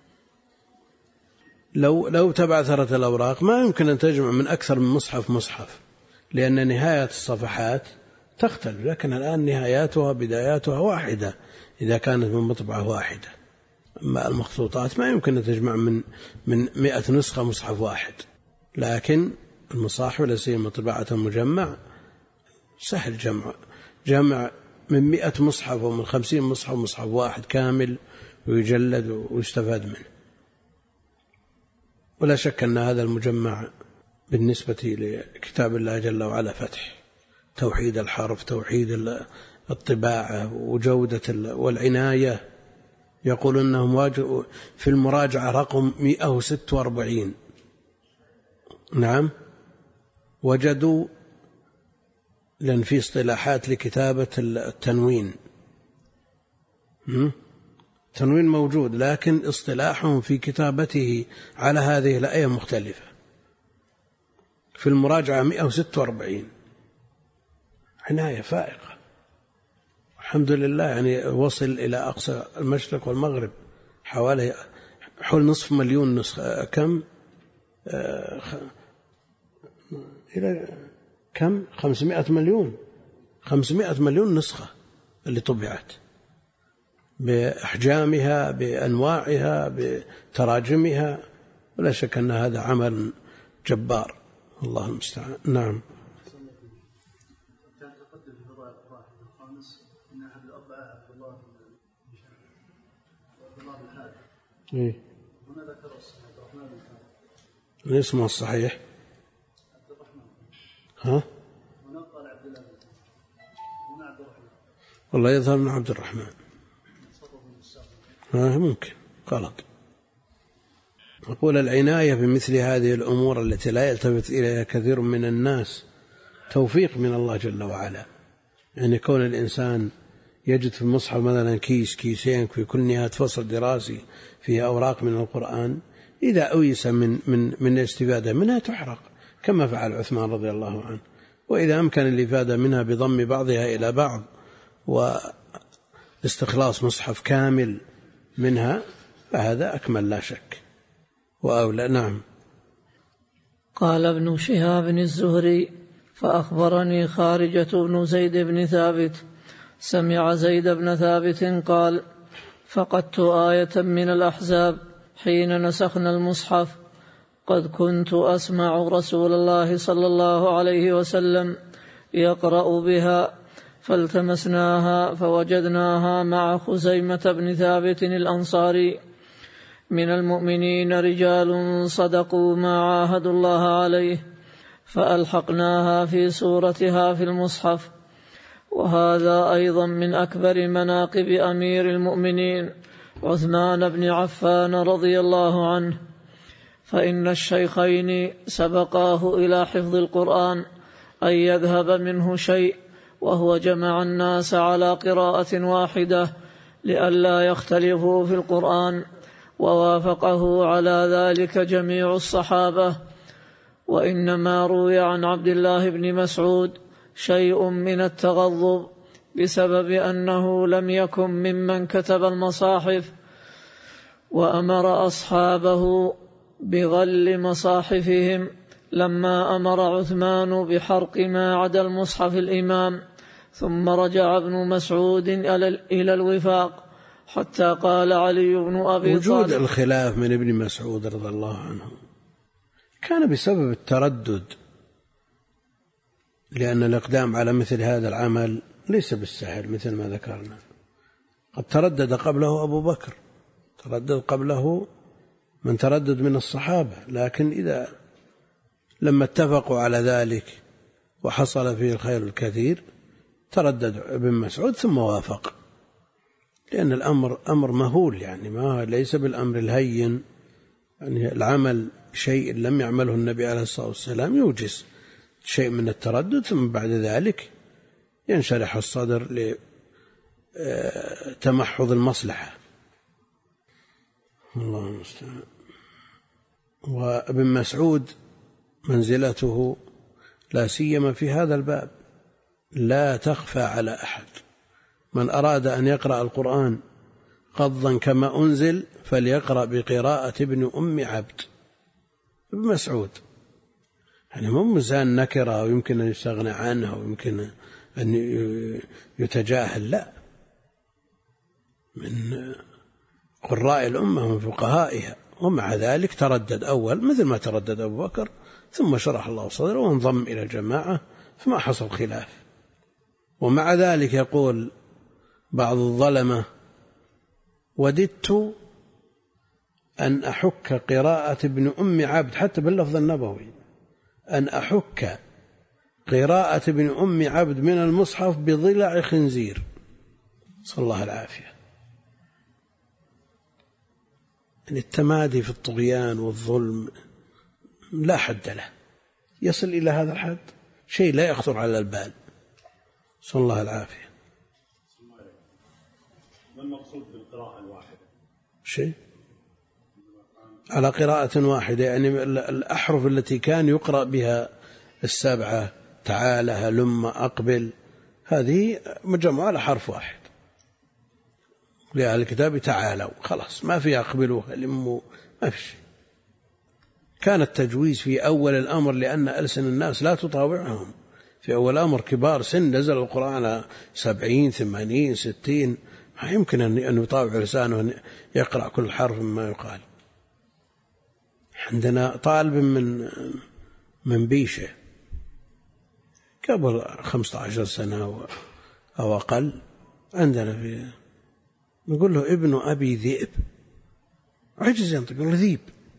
لو لو تبعثرت الأوراق ما يمكن أن تجمع من أكثر من مصحف مصحف، لأن نهاية الصفحات تختلف، لكن الآن نهاياتها بداياتها واحدة إذا كانت من مطبعة واحدة. أما المخطوطات ما يمكن أن تجمع من من مئة نسخة مصحف واحد، لكن المصاحف لا سيما طباعة مجمع سهل جمع جمع من مئة مصحف ومن خمسين مصحف مصحف واحد كامل ويجلد ويستفاد منه. ولا شك أن هذا المجمع بالنسبة لكتاب الله جل وعلا فتح، توحيد الحرف، توحيد الطباعة وجودة والعناية. يقول أنهم واجهوا في المراجعة رقم مئة وستة وأربعين، نعم، وجدوا، لأن في اصطلاحات لكتابة التنوين، التنوين موجود، لكن اصطلاحهم في كتابته على هذه الآية مختلفة. في المراجعة مئة وستة وأربعين، عناية فائقة الحمد لله. يعني وصل إلى أقصى المشرق والمغرب، حوالي حول نصف مليون نسخة. كم آه خ... إلى كم خمسمائة مليون خمسمائة مليون نسخة اللي طبعت بأحجامها بأنواعها بتراجمها. ولا شك أن هذا عمل جبار، الله المستعان. نعم. إيه؟ اسمه الصحيح ها؟ والله يظهر من عبد الرحمن. ها ممكن غلط. أقول العناية بمثل هذه الأمور التي لا يلتفت إليها كثير من الناس توفيق من الله جل وعلا. يعني كون الإنسان يجد في المصحف مثلا كيس كيسين في كل نهاية فصل دراسي فيها أوراق من القرآن، إذا أويس من من من الاستفادة منها تحرق كما فعل عثمان رضي الله عنه، وإذا أمكن الإفادة منها بضم بعضها إلى بعض واستخلاص مصحف كامل منها فهذا أكمل لا شك وأولى. نعم.
قال ابن شهاب الزهري: فأخبرني خارجة بن زيد بن ثابت سمع زيد بن ثابت قال: فقدت آية من الأحزاب حين نسخنا المصحف، قد كنت أسمع رسول الله صلى الله عليه وسلم يقرأ بها، فالتمسناها فوجدناها مع خزيمة بن ثابت الأنصاري: من المؤمنين رجال صدقوا ما عاهدوا الله عليه، فألحقناها في سورتها في المصحف. وهذا أيضا من أكبر مناقب أمير المؤمنين عثمان بن عفان رضي الله عنه، فإن الشيخين سبقاه إلى حفظ القرآن أن يذهب منه شيء، وهو جمع الناس على قراءة واحدة لئلا يختلفوا في القرآن، ووافقه على ذلك جميع الصحابة. وإنما روي عن عبد الله بن مسعود شيء من التغضب بسبب أنه لم يكن ممن كتب المصاحف، وأمر أصحابه بغل مصاحفهم لما أمر عثمان بحرق ما عدا المصحف الإمام. ثم رجع ابن مسعود إلى الوفاق حتى قال علي بن أبي طالب:
وجود الخلاف من ابن مسعود رضي الله عنه كان بسبب التردد، لأن الإقدام على مثل هذا العمل ليس بالسهل مثل ما ذكرنا. قد تردد قبله أبو بكر، تردد قبله من تردد من الصحابة، لكن إذا لما اتفقوا على ذلك وحصل فيه الخير الكثير تردد ابن مسعود ثم وافق، لأن الأمر أمر مهول، يعني ما ليس بالأمر الهين، يعني العمل شيء لم يعمله النبي عليه الصلاة والسلام يوجز شيء من التردد، ثم بعد ذلك ينشرح الصدر لتمحض المصلحة. الله المستعان. وابن مسعود منزلته لا سيما في هذا الباب لا تخفى على أحد. من أراد أن يقرأ القرآن قضا كما أنزل فليقرأ بقراءة ابن أم عبد. ابن مسعود يعني مو مزان نكرة ويمكن أن يستغنى عنها ويمكن أن يتجاهل، لا، من قراء الأمة ومن فقهائها، ومع ذلك تردد أول مثل ما تردد أبو بكر، ثم شرح الله صدره وانضم إلى الجماعة فما حصل خلاف. ومع ذلك يقول بعض الظلمة: وددت أن أحك قراءة ابن أم عبد، حتى باللفظ النبوي، أن أحك قراءة ابن أم عبد من المصحف بضلع خنزير، صلى الله العافية. التمادي في الطغيان والظلم لا حد له، يصل إلى هذا الحد، شيء لا يخطر على البال، صلى الله العافية.
ما المقصود بالقراءة الواحدة؟
شيء على قراءة واحدة، يعني الأحرف التي كان يقرأ بها السبعة، تعالى، هلم، أقبل، هذه مجموعة على حرف واحد. لأهل الكتاب تعالوا، خلاص ما في أقبلوا هلموا، ما في شيء. كان التجويز في أول الأمر لأن ألسن الناس لا تطاوعهم، في أول الأمر كبار سن نزل القرآن على سبعين ثمانين ستين، ما يمكن أن يطاوع لسانه أن يقرأ كل حرف مما يقال. عندنا طالب من من بيشة قبل خمسة عشر سنة أو أقل، عندنا في نقول له ابن أبي ذئب، عجز ينطق، يقول له ذيب.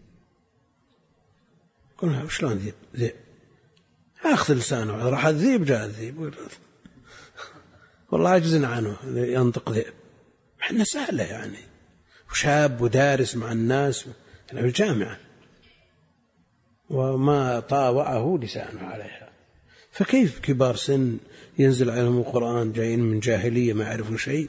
قلنا شلون ذيب؟ ذئب أخذ لسانه، راح الذيب جاء الذيب، والله عجزنا عنه ينطق ذئب. احنا سهلة يعني، وشاب ودارس مع الناس في الجامعة وما طاوعه لسانه عليها، فكيف كبار سن ينزل عليهم القرآن جايين من جاهلية ما يعرفوا شيء؟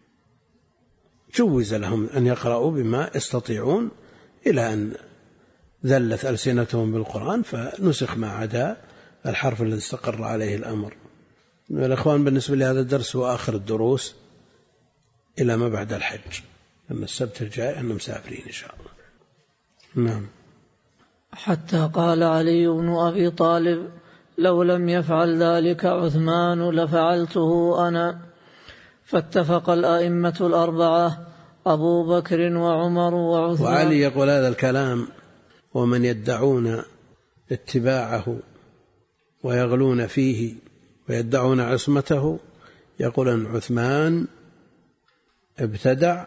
جوز لهم أن يقرأوا بما يستطيعون إلى أن ذلت ألسنتهم بالقرآن فنسخ ما عدا الحرف الذي استقر عليه الأمر. الأخوان بالنسبة لهذا الدرس هو آخر الدروس إلى ما بعد الحج، أما السبت الجاي أنهم مسافرين إن شاء الله. نعم.
حتى قال علي بن أبي طالب: لو لم يفعل ذلك عثمان لفعلته أنا. فاتفق الأئمة الأربعة أبو بكر وعمر وعثمان.
وعلي يقول هذا الكلام ومن يدعون اتباعه ويغلون فيه ويدعون عصمته يقول أن عثمان ابتدع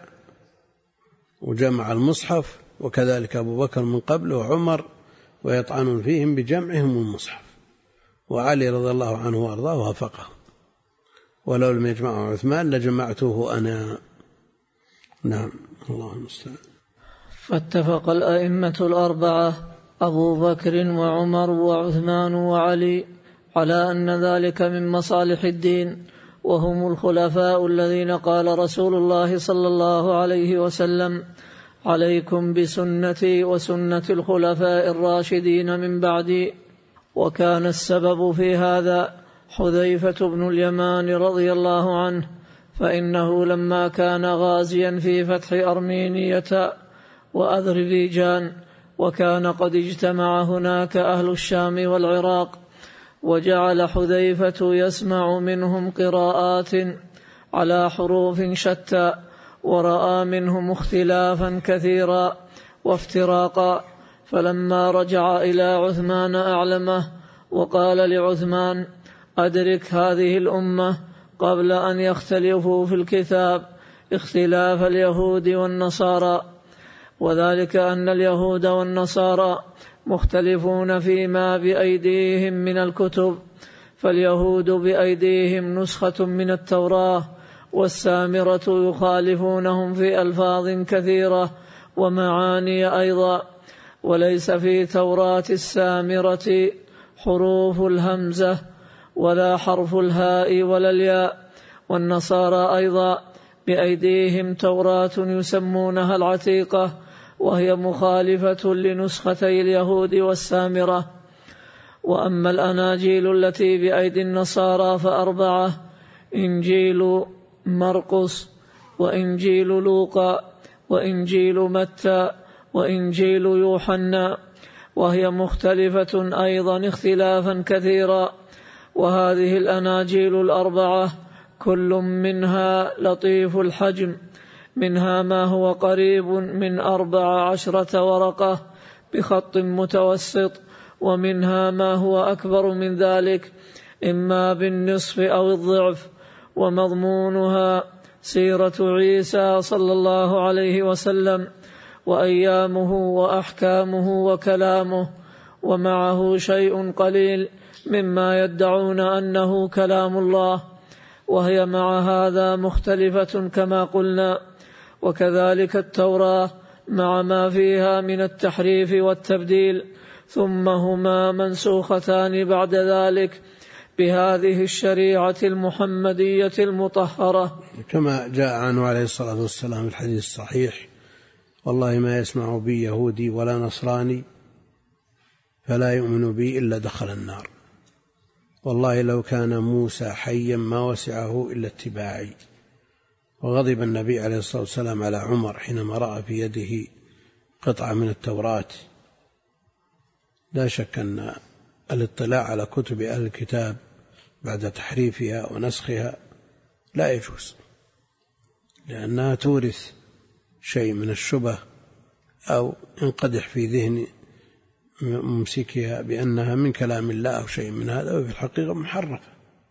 وجمع المصحف، وكذلك أبو بكر من قبله وعمر، ويطعنون فيهم بجمعهم المصحف، وعلي رضي الله عنه وأرضاه وافقه، ولو لم يجمعه عثمان لجمعته أنا. نعم، الله المستعان.
فاتفق الأئمة الأربعة أبو بكر وعمر وعثمان وعلي على أن ذلك من مصالح الدين، وهم الخلفاء الذين قال رسول الله صلى الله عليه وسلم: عليكم بسنتي وسنة الخلفاء الراشدين من بعدي. وكان السبب في هذا حذيفة بن اليمان رضي الله عنه، فإنه لما كان غازيا في فتح أرمينية وأذربيجان، وكان قد اجتمع هناك أهل الشام والعراق، وجعل حذيفة يسمع منهم قراءات على حروف شتى، ورأى منهم اختلافا كثيرا وافتراقا، فلما رجع إلى عثمان أعلمه وقال لعثمان: أدرك هذه الأمة قبل أن يختلفوا في الكتاب اختلاف اليهود والنصارى، وذلك أن اليهود والنصارى مختلفون فيما بأيديهم من الكتب، فاليهود بأيديهم نسخة من التوراة، والسامرة يخالفونهم في ألفاظ كثيرة ومعاني أيضا، وليس في توراة السامرة حروف الهمزة ولا حرف الهاء ولا الياء. والنصارى أيضا بأيديهم توراة يسمونها العتيقة، وهي مخالفة لنسختي اليهود والسامرة. وأما الأناجيل التي بأيدي النصارى فأربعة: إنجيل مرقس، وإنجيل لوقا، وإنجيل متى، وإنجيل يوحنا، وهي مختلفة أيضا اختلافا كثيرا. وهذه الأناجيل الأربعة كل منها لطيف الحجم، منها ما هو قريب من أربع عشرة ورقة بخط متوسط، ومنها ما هو أكبر من ذلك إما بالنصف أو الضعف. ومضمونها سيرة عيسى صلى الله عليه وسلم وأيامه وأحكامه وكلامه، ومعه شيء قليل مما يدعون أنه كلام الله، وهي مع هذا مختلفة كما قلنا. وكذلك التوراة مع ما فيها من التحريف والتبديل، ثم هما منسوختان بعد ذلك بهذه الشريعة المحمدية المطهرة،
كما جاء عنه عليه الصلاة والسلام الحديث الصحيح: والله ما يسمع بي يهودي ولا نصراني فلا يؤمن بي إلا دخل النار، والله لو كان موسى حيا ما وسعه إلا اتباعي. وغضب النبي عليه الصلاة والسلام على عمر حينما رأى في يده قطعة من التوراة. لا شك أن الاطلاع على كتب أهل الكتاب بعد تحريفها ونسخها لا يجوز، لأنها تورث شيء من الشبه أو ينقدح في ذهن ممسكها بأنها من كلام الله أو شيء من هذا، وفي الحقيقة محرفة.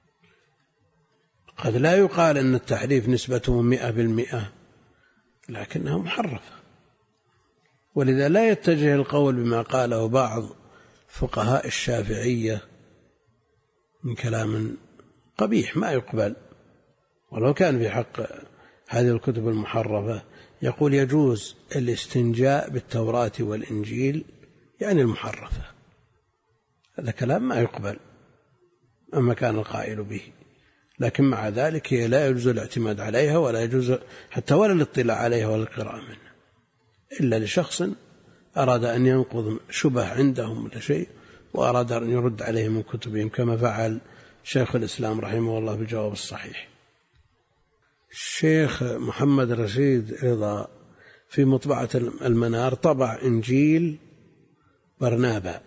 قد لا يقال أن التحريف نسبته مئة بالمئة، لكنها محرفة. ولذا لا يتجه القول بما قاله بعض فقهاء الشافعية من كلام قبيح ما يقبل، ولو كان في حق هذه الكتب المحرفة. يقول يجوز الاستنجاء بالتوراة والإنجيل يعني المحرفة، هذا كلام ما يقبل أما كان القائل به. لكن مع ذلك هي لا يجوز الاعتماد عليها، ولا يجوز حتى ولا الاطلاع عليها ولا القراءة منها، إلا لشخص أراد أن ينقض شبه عندهم ولا شيء وأراد أن يرد عليهم من كتبهم، كما فعل شيخ الإسلام رحمه الله بالجواب الصحيح. الشيخ محمد رشيد رضا في مطبعة المنار طبع إنجيل برنابا،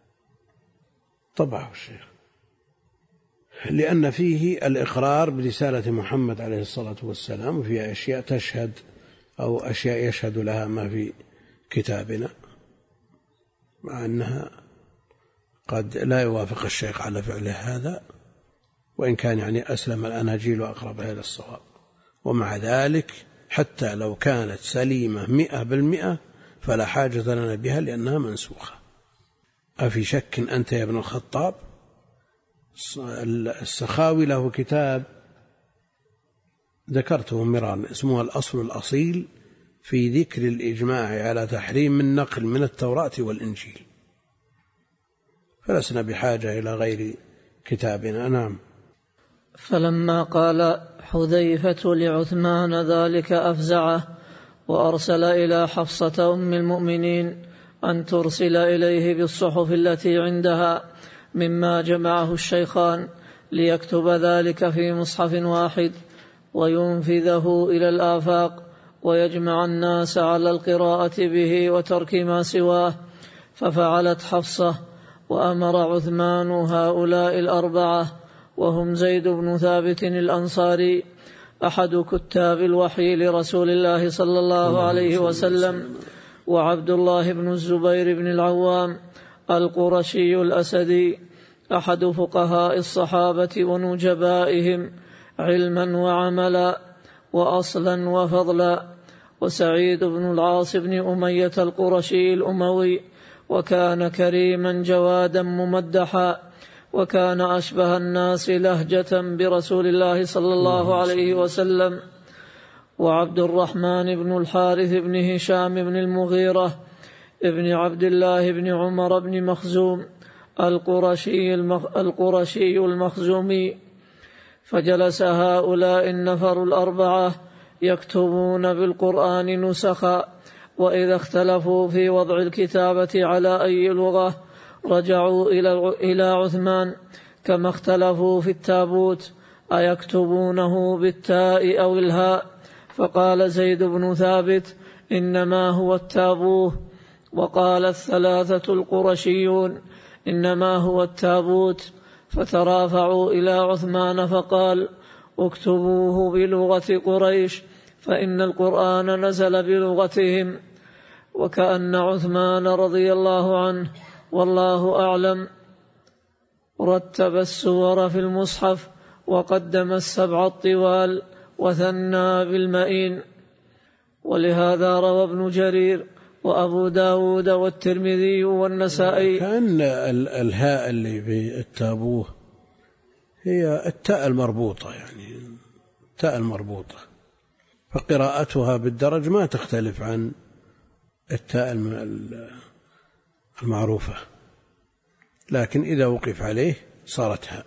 طبعه الشيخ لأن فيه الإقرار برسالة محمد عليه الصلاة والسلام، وفيها أشياء تشهد أو أشياء يشهد لها ما في كتابنا، مع أنها قد لا يوافق الشيخ على فعله هذا، وإن كان يعني أسلم الأناجيل وأقربها إلى الصواب. ومع ذلك حتى لو كانت سليمة مئة بالمئة فلا حاجة لنا بها لأنها منسوخة. أفي شك أنت يا ابن الخطاب؟ السخاوي له كتاب ذكرته مرارا اسمه الأصل الأصيل في ذكر الإجماع على تحريم النقل من التوراة والإنجيل، فلسنا بحاجة إلى غير كتابنا. نعم.
فلما قال حذيفة لعثمان ذلك أفزعه، وأرسل إلى حفصة أم المؤمنين أن ترسل إليه بالصحف التي عندها مما جمعه الشيخان ليكتب ذلك في مصحف واحد وينفذه إلى الآفاق ويجمع الناس على القراءة به وترك ما سواه. ففعلت حفصة، وأمر عثمان هؤلاء الأربعة، وهم زيد بن ثابت الأنصاري أحد كتاب الوحي لرسول الله صلى الله عليه وسلم، وعبد الله بن الزبير بن العوام القرشي الأسدي أحد فقهاء الصحابة ونجبائهم علما وعملا وأصلا وفضلا، وسعيد بن العاص بن أمية القرشي الأموي، وكان كريما جوادا ممدحا، وكان أشبه الناس لهجة برسول الله صلى الله عليه وسلم. وعبد الرحمن بن الحارث بن هشام بن المغيرة ابن عبد الله بن عمر بن مخزوم القرشي, المخ القرشي المخزومي. فجلس هؤلاء النفر الأربعة يكتبون بالقرآن نسخا، وإذا اختلفوا في وضع الكتابة على أي لغة رجعوا إلى عثمان، كما اختلفوا في التابوت أيكتبونه بالتاء أو الهاء، فقال زيد بن ثابت: إنما هو التابوه. وقال الثلاثة القرشيون: إنما هو التابوت. فترافعوا إلى عثمان فقال: اكتبوه بلغة قريش، فإن القرآن نزل بلغتهم. وكأن عثمان رضي الله عنه والله أعلم رتب السور في المصحف، وقدم السبع الطوال وثنى بالمئين. ولهذا روى ابن جرير وأبو داود والترمذي والنسائي.
كأن الهاء اللي في التابوه هي التاء المربوطة، يعني التاء المربوطة، فقراءتها بالدرج ما تختلف عن التاء المعروفة، لكن إذا وقف عليه صارت هاء.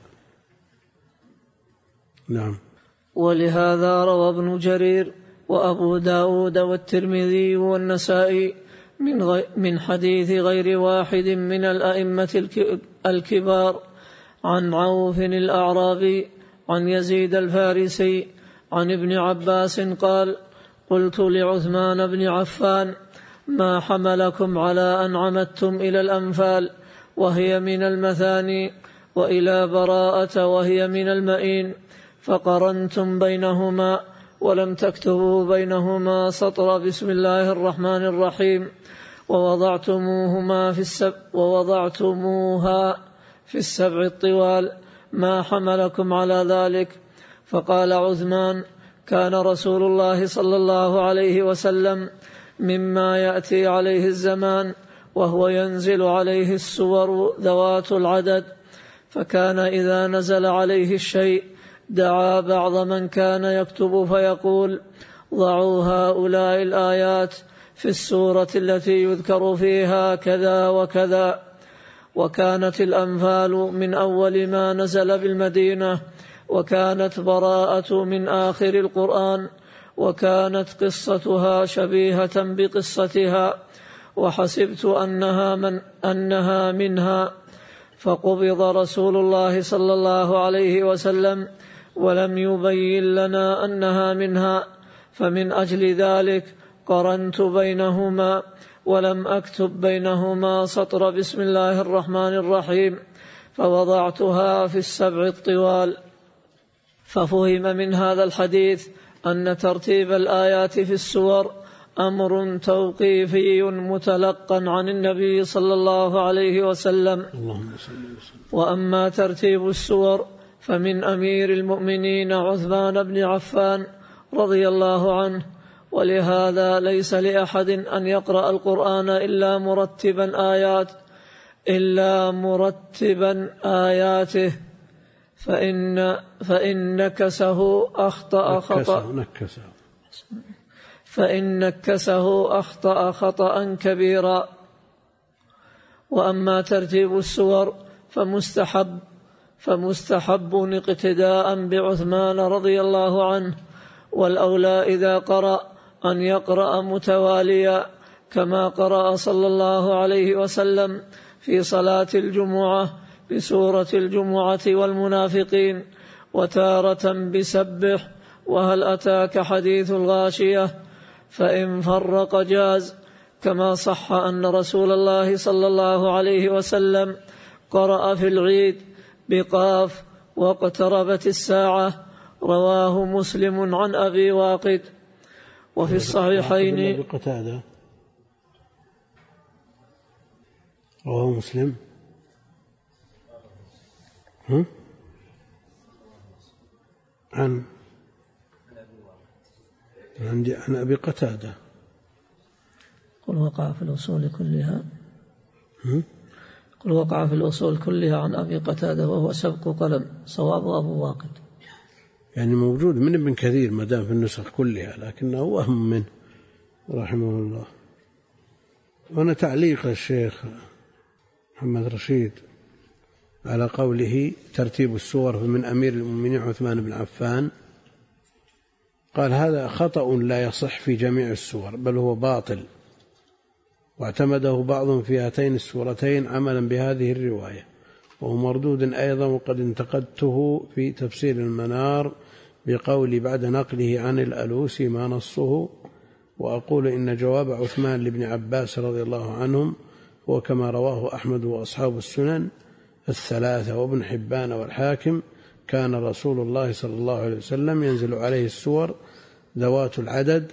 نعم.
ولهذا روى ابن جرير وأبو داود والترمذي والنسائي من, غي من حديث غير واحد من الأئمة الكبار عن عوف الأعرابي عن يزيد الفارسي عن ابن عباس قال: قلت لعثمان بن عفان: ما حملكم على أن عمدتم إلى الأنفال وهي من المثاني، وإلى براءة وهي من المئين، فقرنتم بينهما ولم تكتبوا بينهما سطر بسم الله الرحمن الرحيم، ووضعتموهما في السبع ووضعتموها في السبع الطوال، ما حملكم على ذلك؟ فقال عثمان: كان رسول الله صلى الله عليه وسلم مما يأتي عليه الزمان وهو ينزل عليه السور ذوات العدد، فكان إذا نزل عليه الشيء دعا بعض من كان يكتب فيقول: ضعوا هؤلاء الآيات في السورة التي يذكر فيها كذا وكذا. وكانت الأنفال من أول ما نزل بالمدينة، وكانت براءة من آخر القرآن، وكانت قصتها شبيهة بقصتها، وحسبت أنها, من أنها منها. فقبض رسول الله صلى الله عليه وسلم ولم يبين لنا أنها منها، فمن أجل ذلك قرنت بينهما ولم أكتب بينهما سطر بسم الله الرحمن الرحيم، فوضعتها في السبع الطوال. ففهم من هذا الحديث أن ترتيب الآيات في السور أمر توقيفي متلقى عن النبي صلى الله عليه وسلم. وأما ترتيب السور فمن أمير المؤمنين عثمان بن عفان رضي الله عنه، ولهذا ليس لأحد أن يقرأ القرآن إلا مرتبا آيات إلا مرتبا آياته، فإن فإن نكسه أخطأ خطأ فإن نكسه أخطأ خطأ كبيرا. وأما ترتيب السور فمستحب فمستحب اقتداء بعثمان رضي الله عنه، والأولى إذا قرأ أن يقرأ متواليا كما قرأ صلى الله عليه وسلم في صلاة الجمعة بسورة الجمعة والمنافقين، وتارة بسبح وهل أتاك حديث الغاشية، فإن فرق جاز، كما صح أن رسول الله صلى الله عليه وسلم قرأ في العيد بقاف واقتربت الساعة، رواه مسلم عن أبي واقد. وفي الصحيحين
بقتادة رواه مسلم هم؟ عن عن أبي قتادة
قل وقع في الأصول كلها قل وقع في الأصول كلها عن أبي قتادة وهو سبق قلم، صواب أبو واقد.
يعني موجود من ابن كثير ما دام في النسخ كلها، لكنه وهم منه رحمه الله. هنا تعليق الشيخ محمد رشيد على قوله ترتيب السور من أمير المؤمنين عثمان بن عفان، قال هذا خطأ لا يصح في جميع السور بل هو باطل، واعتمده بعضهم في هاتين السورتين عملا بهذه الرواية، وهو مردود أيضا، وقد انتقدته في تفسير المنار بقولي بعد نقله عن الألوسي ما نصه، وأقول إن جواب عثمان لابن عباس رضي الله عنهم هو كما رواه أحمد وأصحاب السنن الثلاثة وابن حبان والحاكم، كان رسول الله صلى الله عليه وسلم ينزل عليه السور ذوات العدد،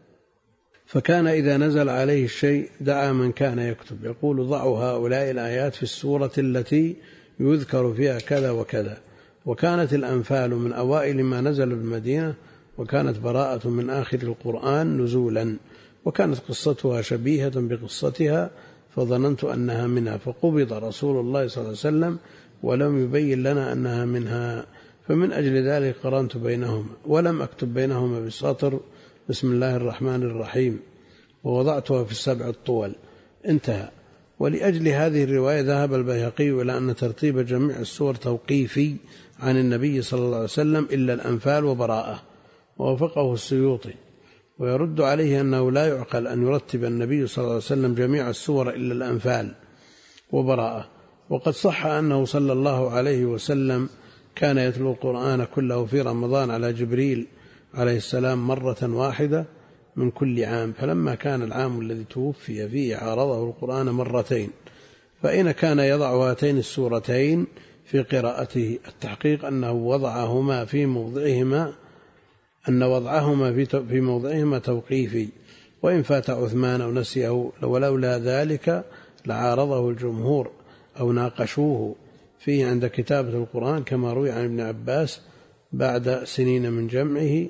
فكان إذا نزل عليه الشيء دعا من كان يكتب يقول ضعوا هؤلاء الآيات في السورة التي يذكر فيها كذا وكذا. وكانت الأنفال من أوائل ما نزل بالمدينة، وكانت براءة من آخر القرآن نزولا، وكانت قصتها شبيهة بقصتها فظننت أنها منها، فقبض رسول الله صلى الله عليه وسلم ولم يبين لنا أنها منها، فمن أجل ذلك قرنت بينهما ولم أكتب بينهما بسطر بسم الله الرحمن الرحيم، ووضعتها في السبع الطول، انتهى. ولأجل هذه الرواية ذهب البيهقي إلى أن ترتيب جميع السور توقيفي عن النبي صلى الله عليه وسلم إلا الأنفال وبراءة، ووافقه السيوطي، ويرد عليه أنه لا يعقل أن يرتب النبي صلى الله عليه وسلم جميع السور إلا الأنفال وبراءة، وقد صح أنه صلى الله عليه وسلم كان يتلو القرآن كله في رمضان على جبريل عليه السلام مرة واحدة من كل عام، فلما كان العام الذي توفي فيه عارضه القرآن مرتين، فإن كان يضع هاتين السورتين في قراءته؟ التحقيق أنه وضعهما في موضعهما أن وضعهما في موضعهما توقيفي، وإن فات عثمان أو نسيه ولولا ذلك لعارضه الجمهور أو ناقشوه فيه عند كتابة القرآن، كما روي عن ابن عباس بعد سنين من جمعه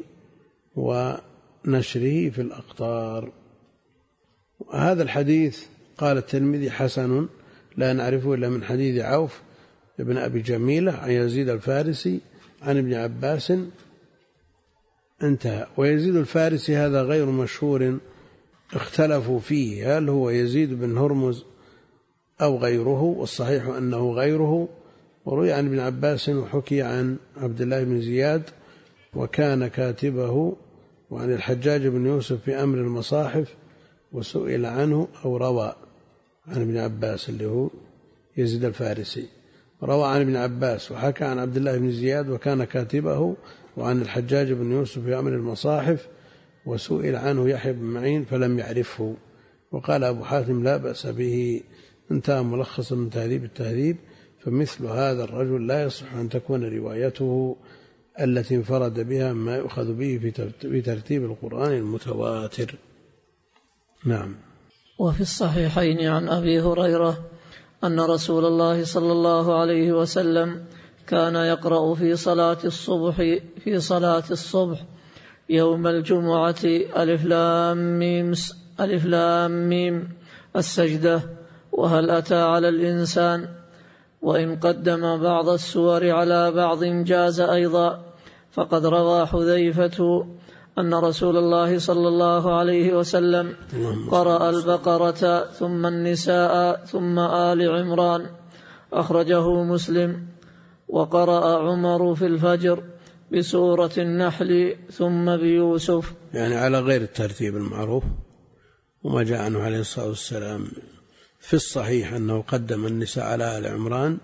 ونشره في الأقطار. هذا الحديث قال الترمذي حسن لا نعرفه إلا من حديث عوف ابن أبي جميلة عن يزيد الفارسي عن ابن عباس، انتهى. ويزيد الفارسي هذا غير مشهور، اختلفوا فيه هل هو يزيد بن هرمز أو غيره، والصحيح أنه غيره. وروي عن ابن عباس وحكي عن عبد الله بن زياد وكان كاتبه، وعن الحجاج بن يوسف في أمر المصاحف وسئل عنه، أو روى عن ابن عباس اللي هو يزيد الفارسي، روى عن ابن عباس وحكى عن عبد الله بن زياد وكان كاتبه، وعن الحجاج بن يوسف في أمر المصاحف وسئل عنه يحيى بن معين فلم يعرفه، وقال أبو حاتم لا بأس به، انتهى ملخصا من تهذيب التهذيب. فمثل هذا الرجل لا يصح أن تكون روايته التي انفرد بها ما يؤخذ به في ترتيب القرآن المتواتر. نعم.
وفي الصحيحين عن أبي هريرة أن رسول الله صلى الله عليه وسلم كان يقرأ في صلاة الصبح في صلاة الصبح يوم الجمعة ألف لام ميم ألف لام ميم السجدة وهل أتى على الإنسان، وإن قدم بعض السور على بعض جاز أيضا، فقد روى حذيفة أن رسول الله صلى الله عليه وسلم قرأ البقرة ثم النساء ثم آل عمران، أخرجه مسلم. وقرأ عمر في الفجر بسورة النحل ثم بيوسف،
يعني على غير الترتيب المعروف. وما جاء عنه عليه الصلاة والسلام في الصحيح أنه قدم النساء على آل عمران،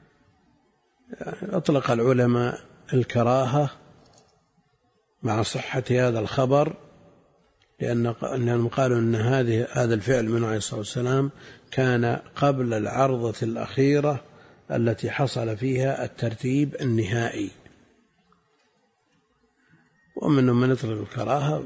أطلق العلماء الكراهة مع صحة هذا الخبر، لأنهم قالوا أن هذه هذا الفعل من عليه الصلاة والسلام كان قبل العرضة الأخيرة التي حصل فيها الترتيب النهائي، ومنهم من يطلق الكراهة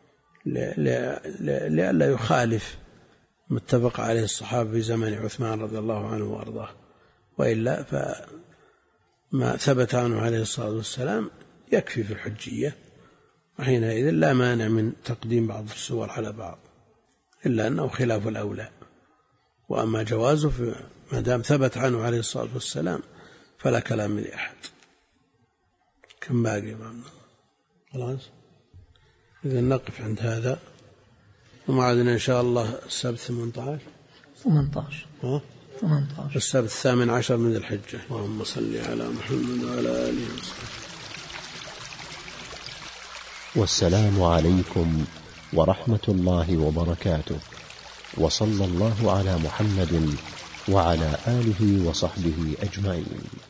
لئلا يخالف متفق عليه الصحابة في زمن عثمان رضي الله عنه وأرضاه، وإلا فما ثبت عنه عليه الصلاة والسلام يكفي في الحجية، وحينئذ لا مانع من تقديم بعض السور على بعض. إلا أنه خلاف الأولى. وأما جوازه ما دام ثبت عنه عليه الصلاة والسلام فلا كلام لأحد. كم باقي خلاص؟ إذا نقف عند هذا ومعادنا إن شاء الله السبت ثمانية عشر
ثمانية عشر
ها؟
ثمانية عشر
السبت الثامن عشر من الحجة. اللهم صل على محمد وعلى آله وصحبه.
والسلام عليكم ورحمة الله وبركاته، وصلى الله على محمد وعلى آله وصحبه أجمعين.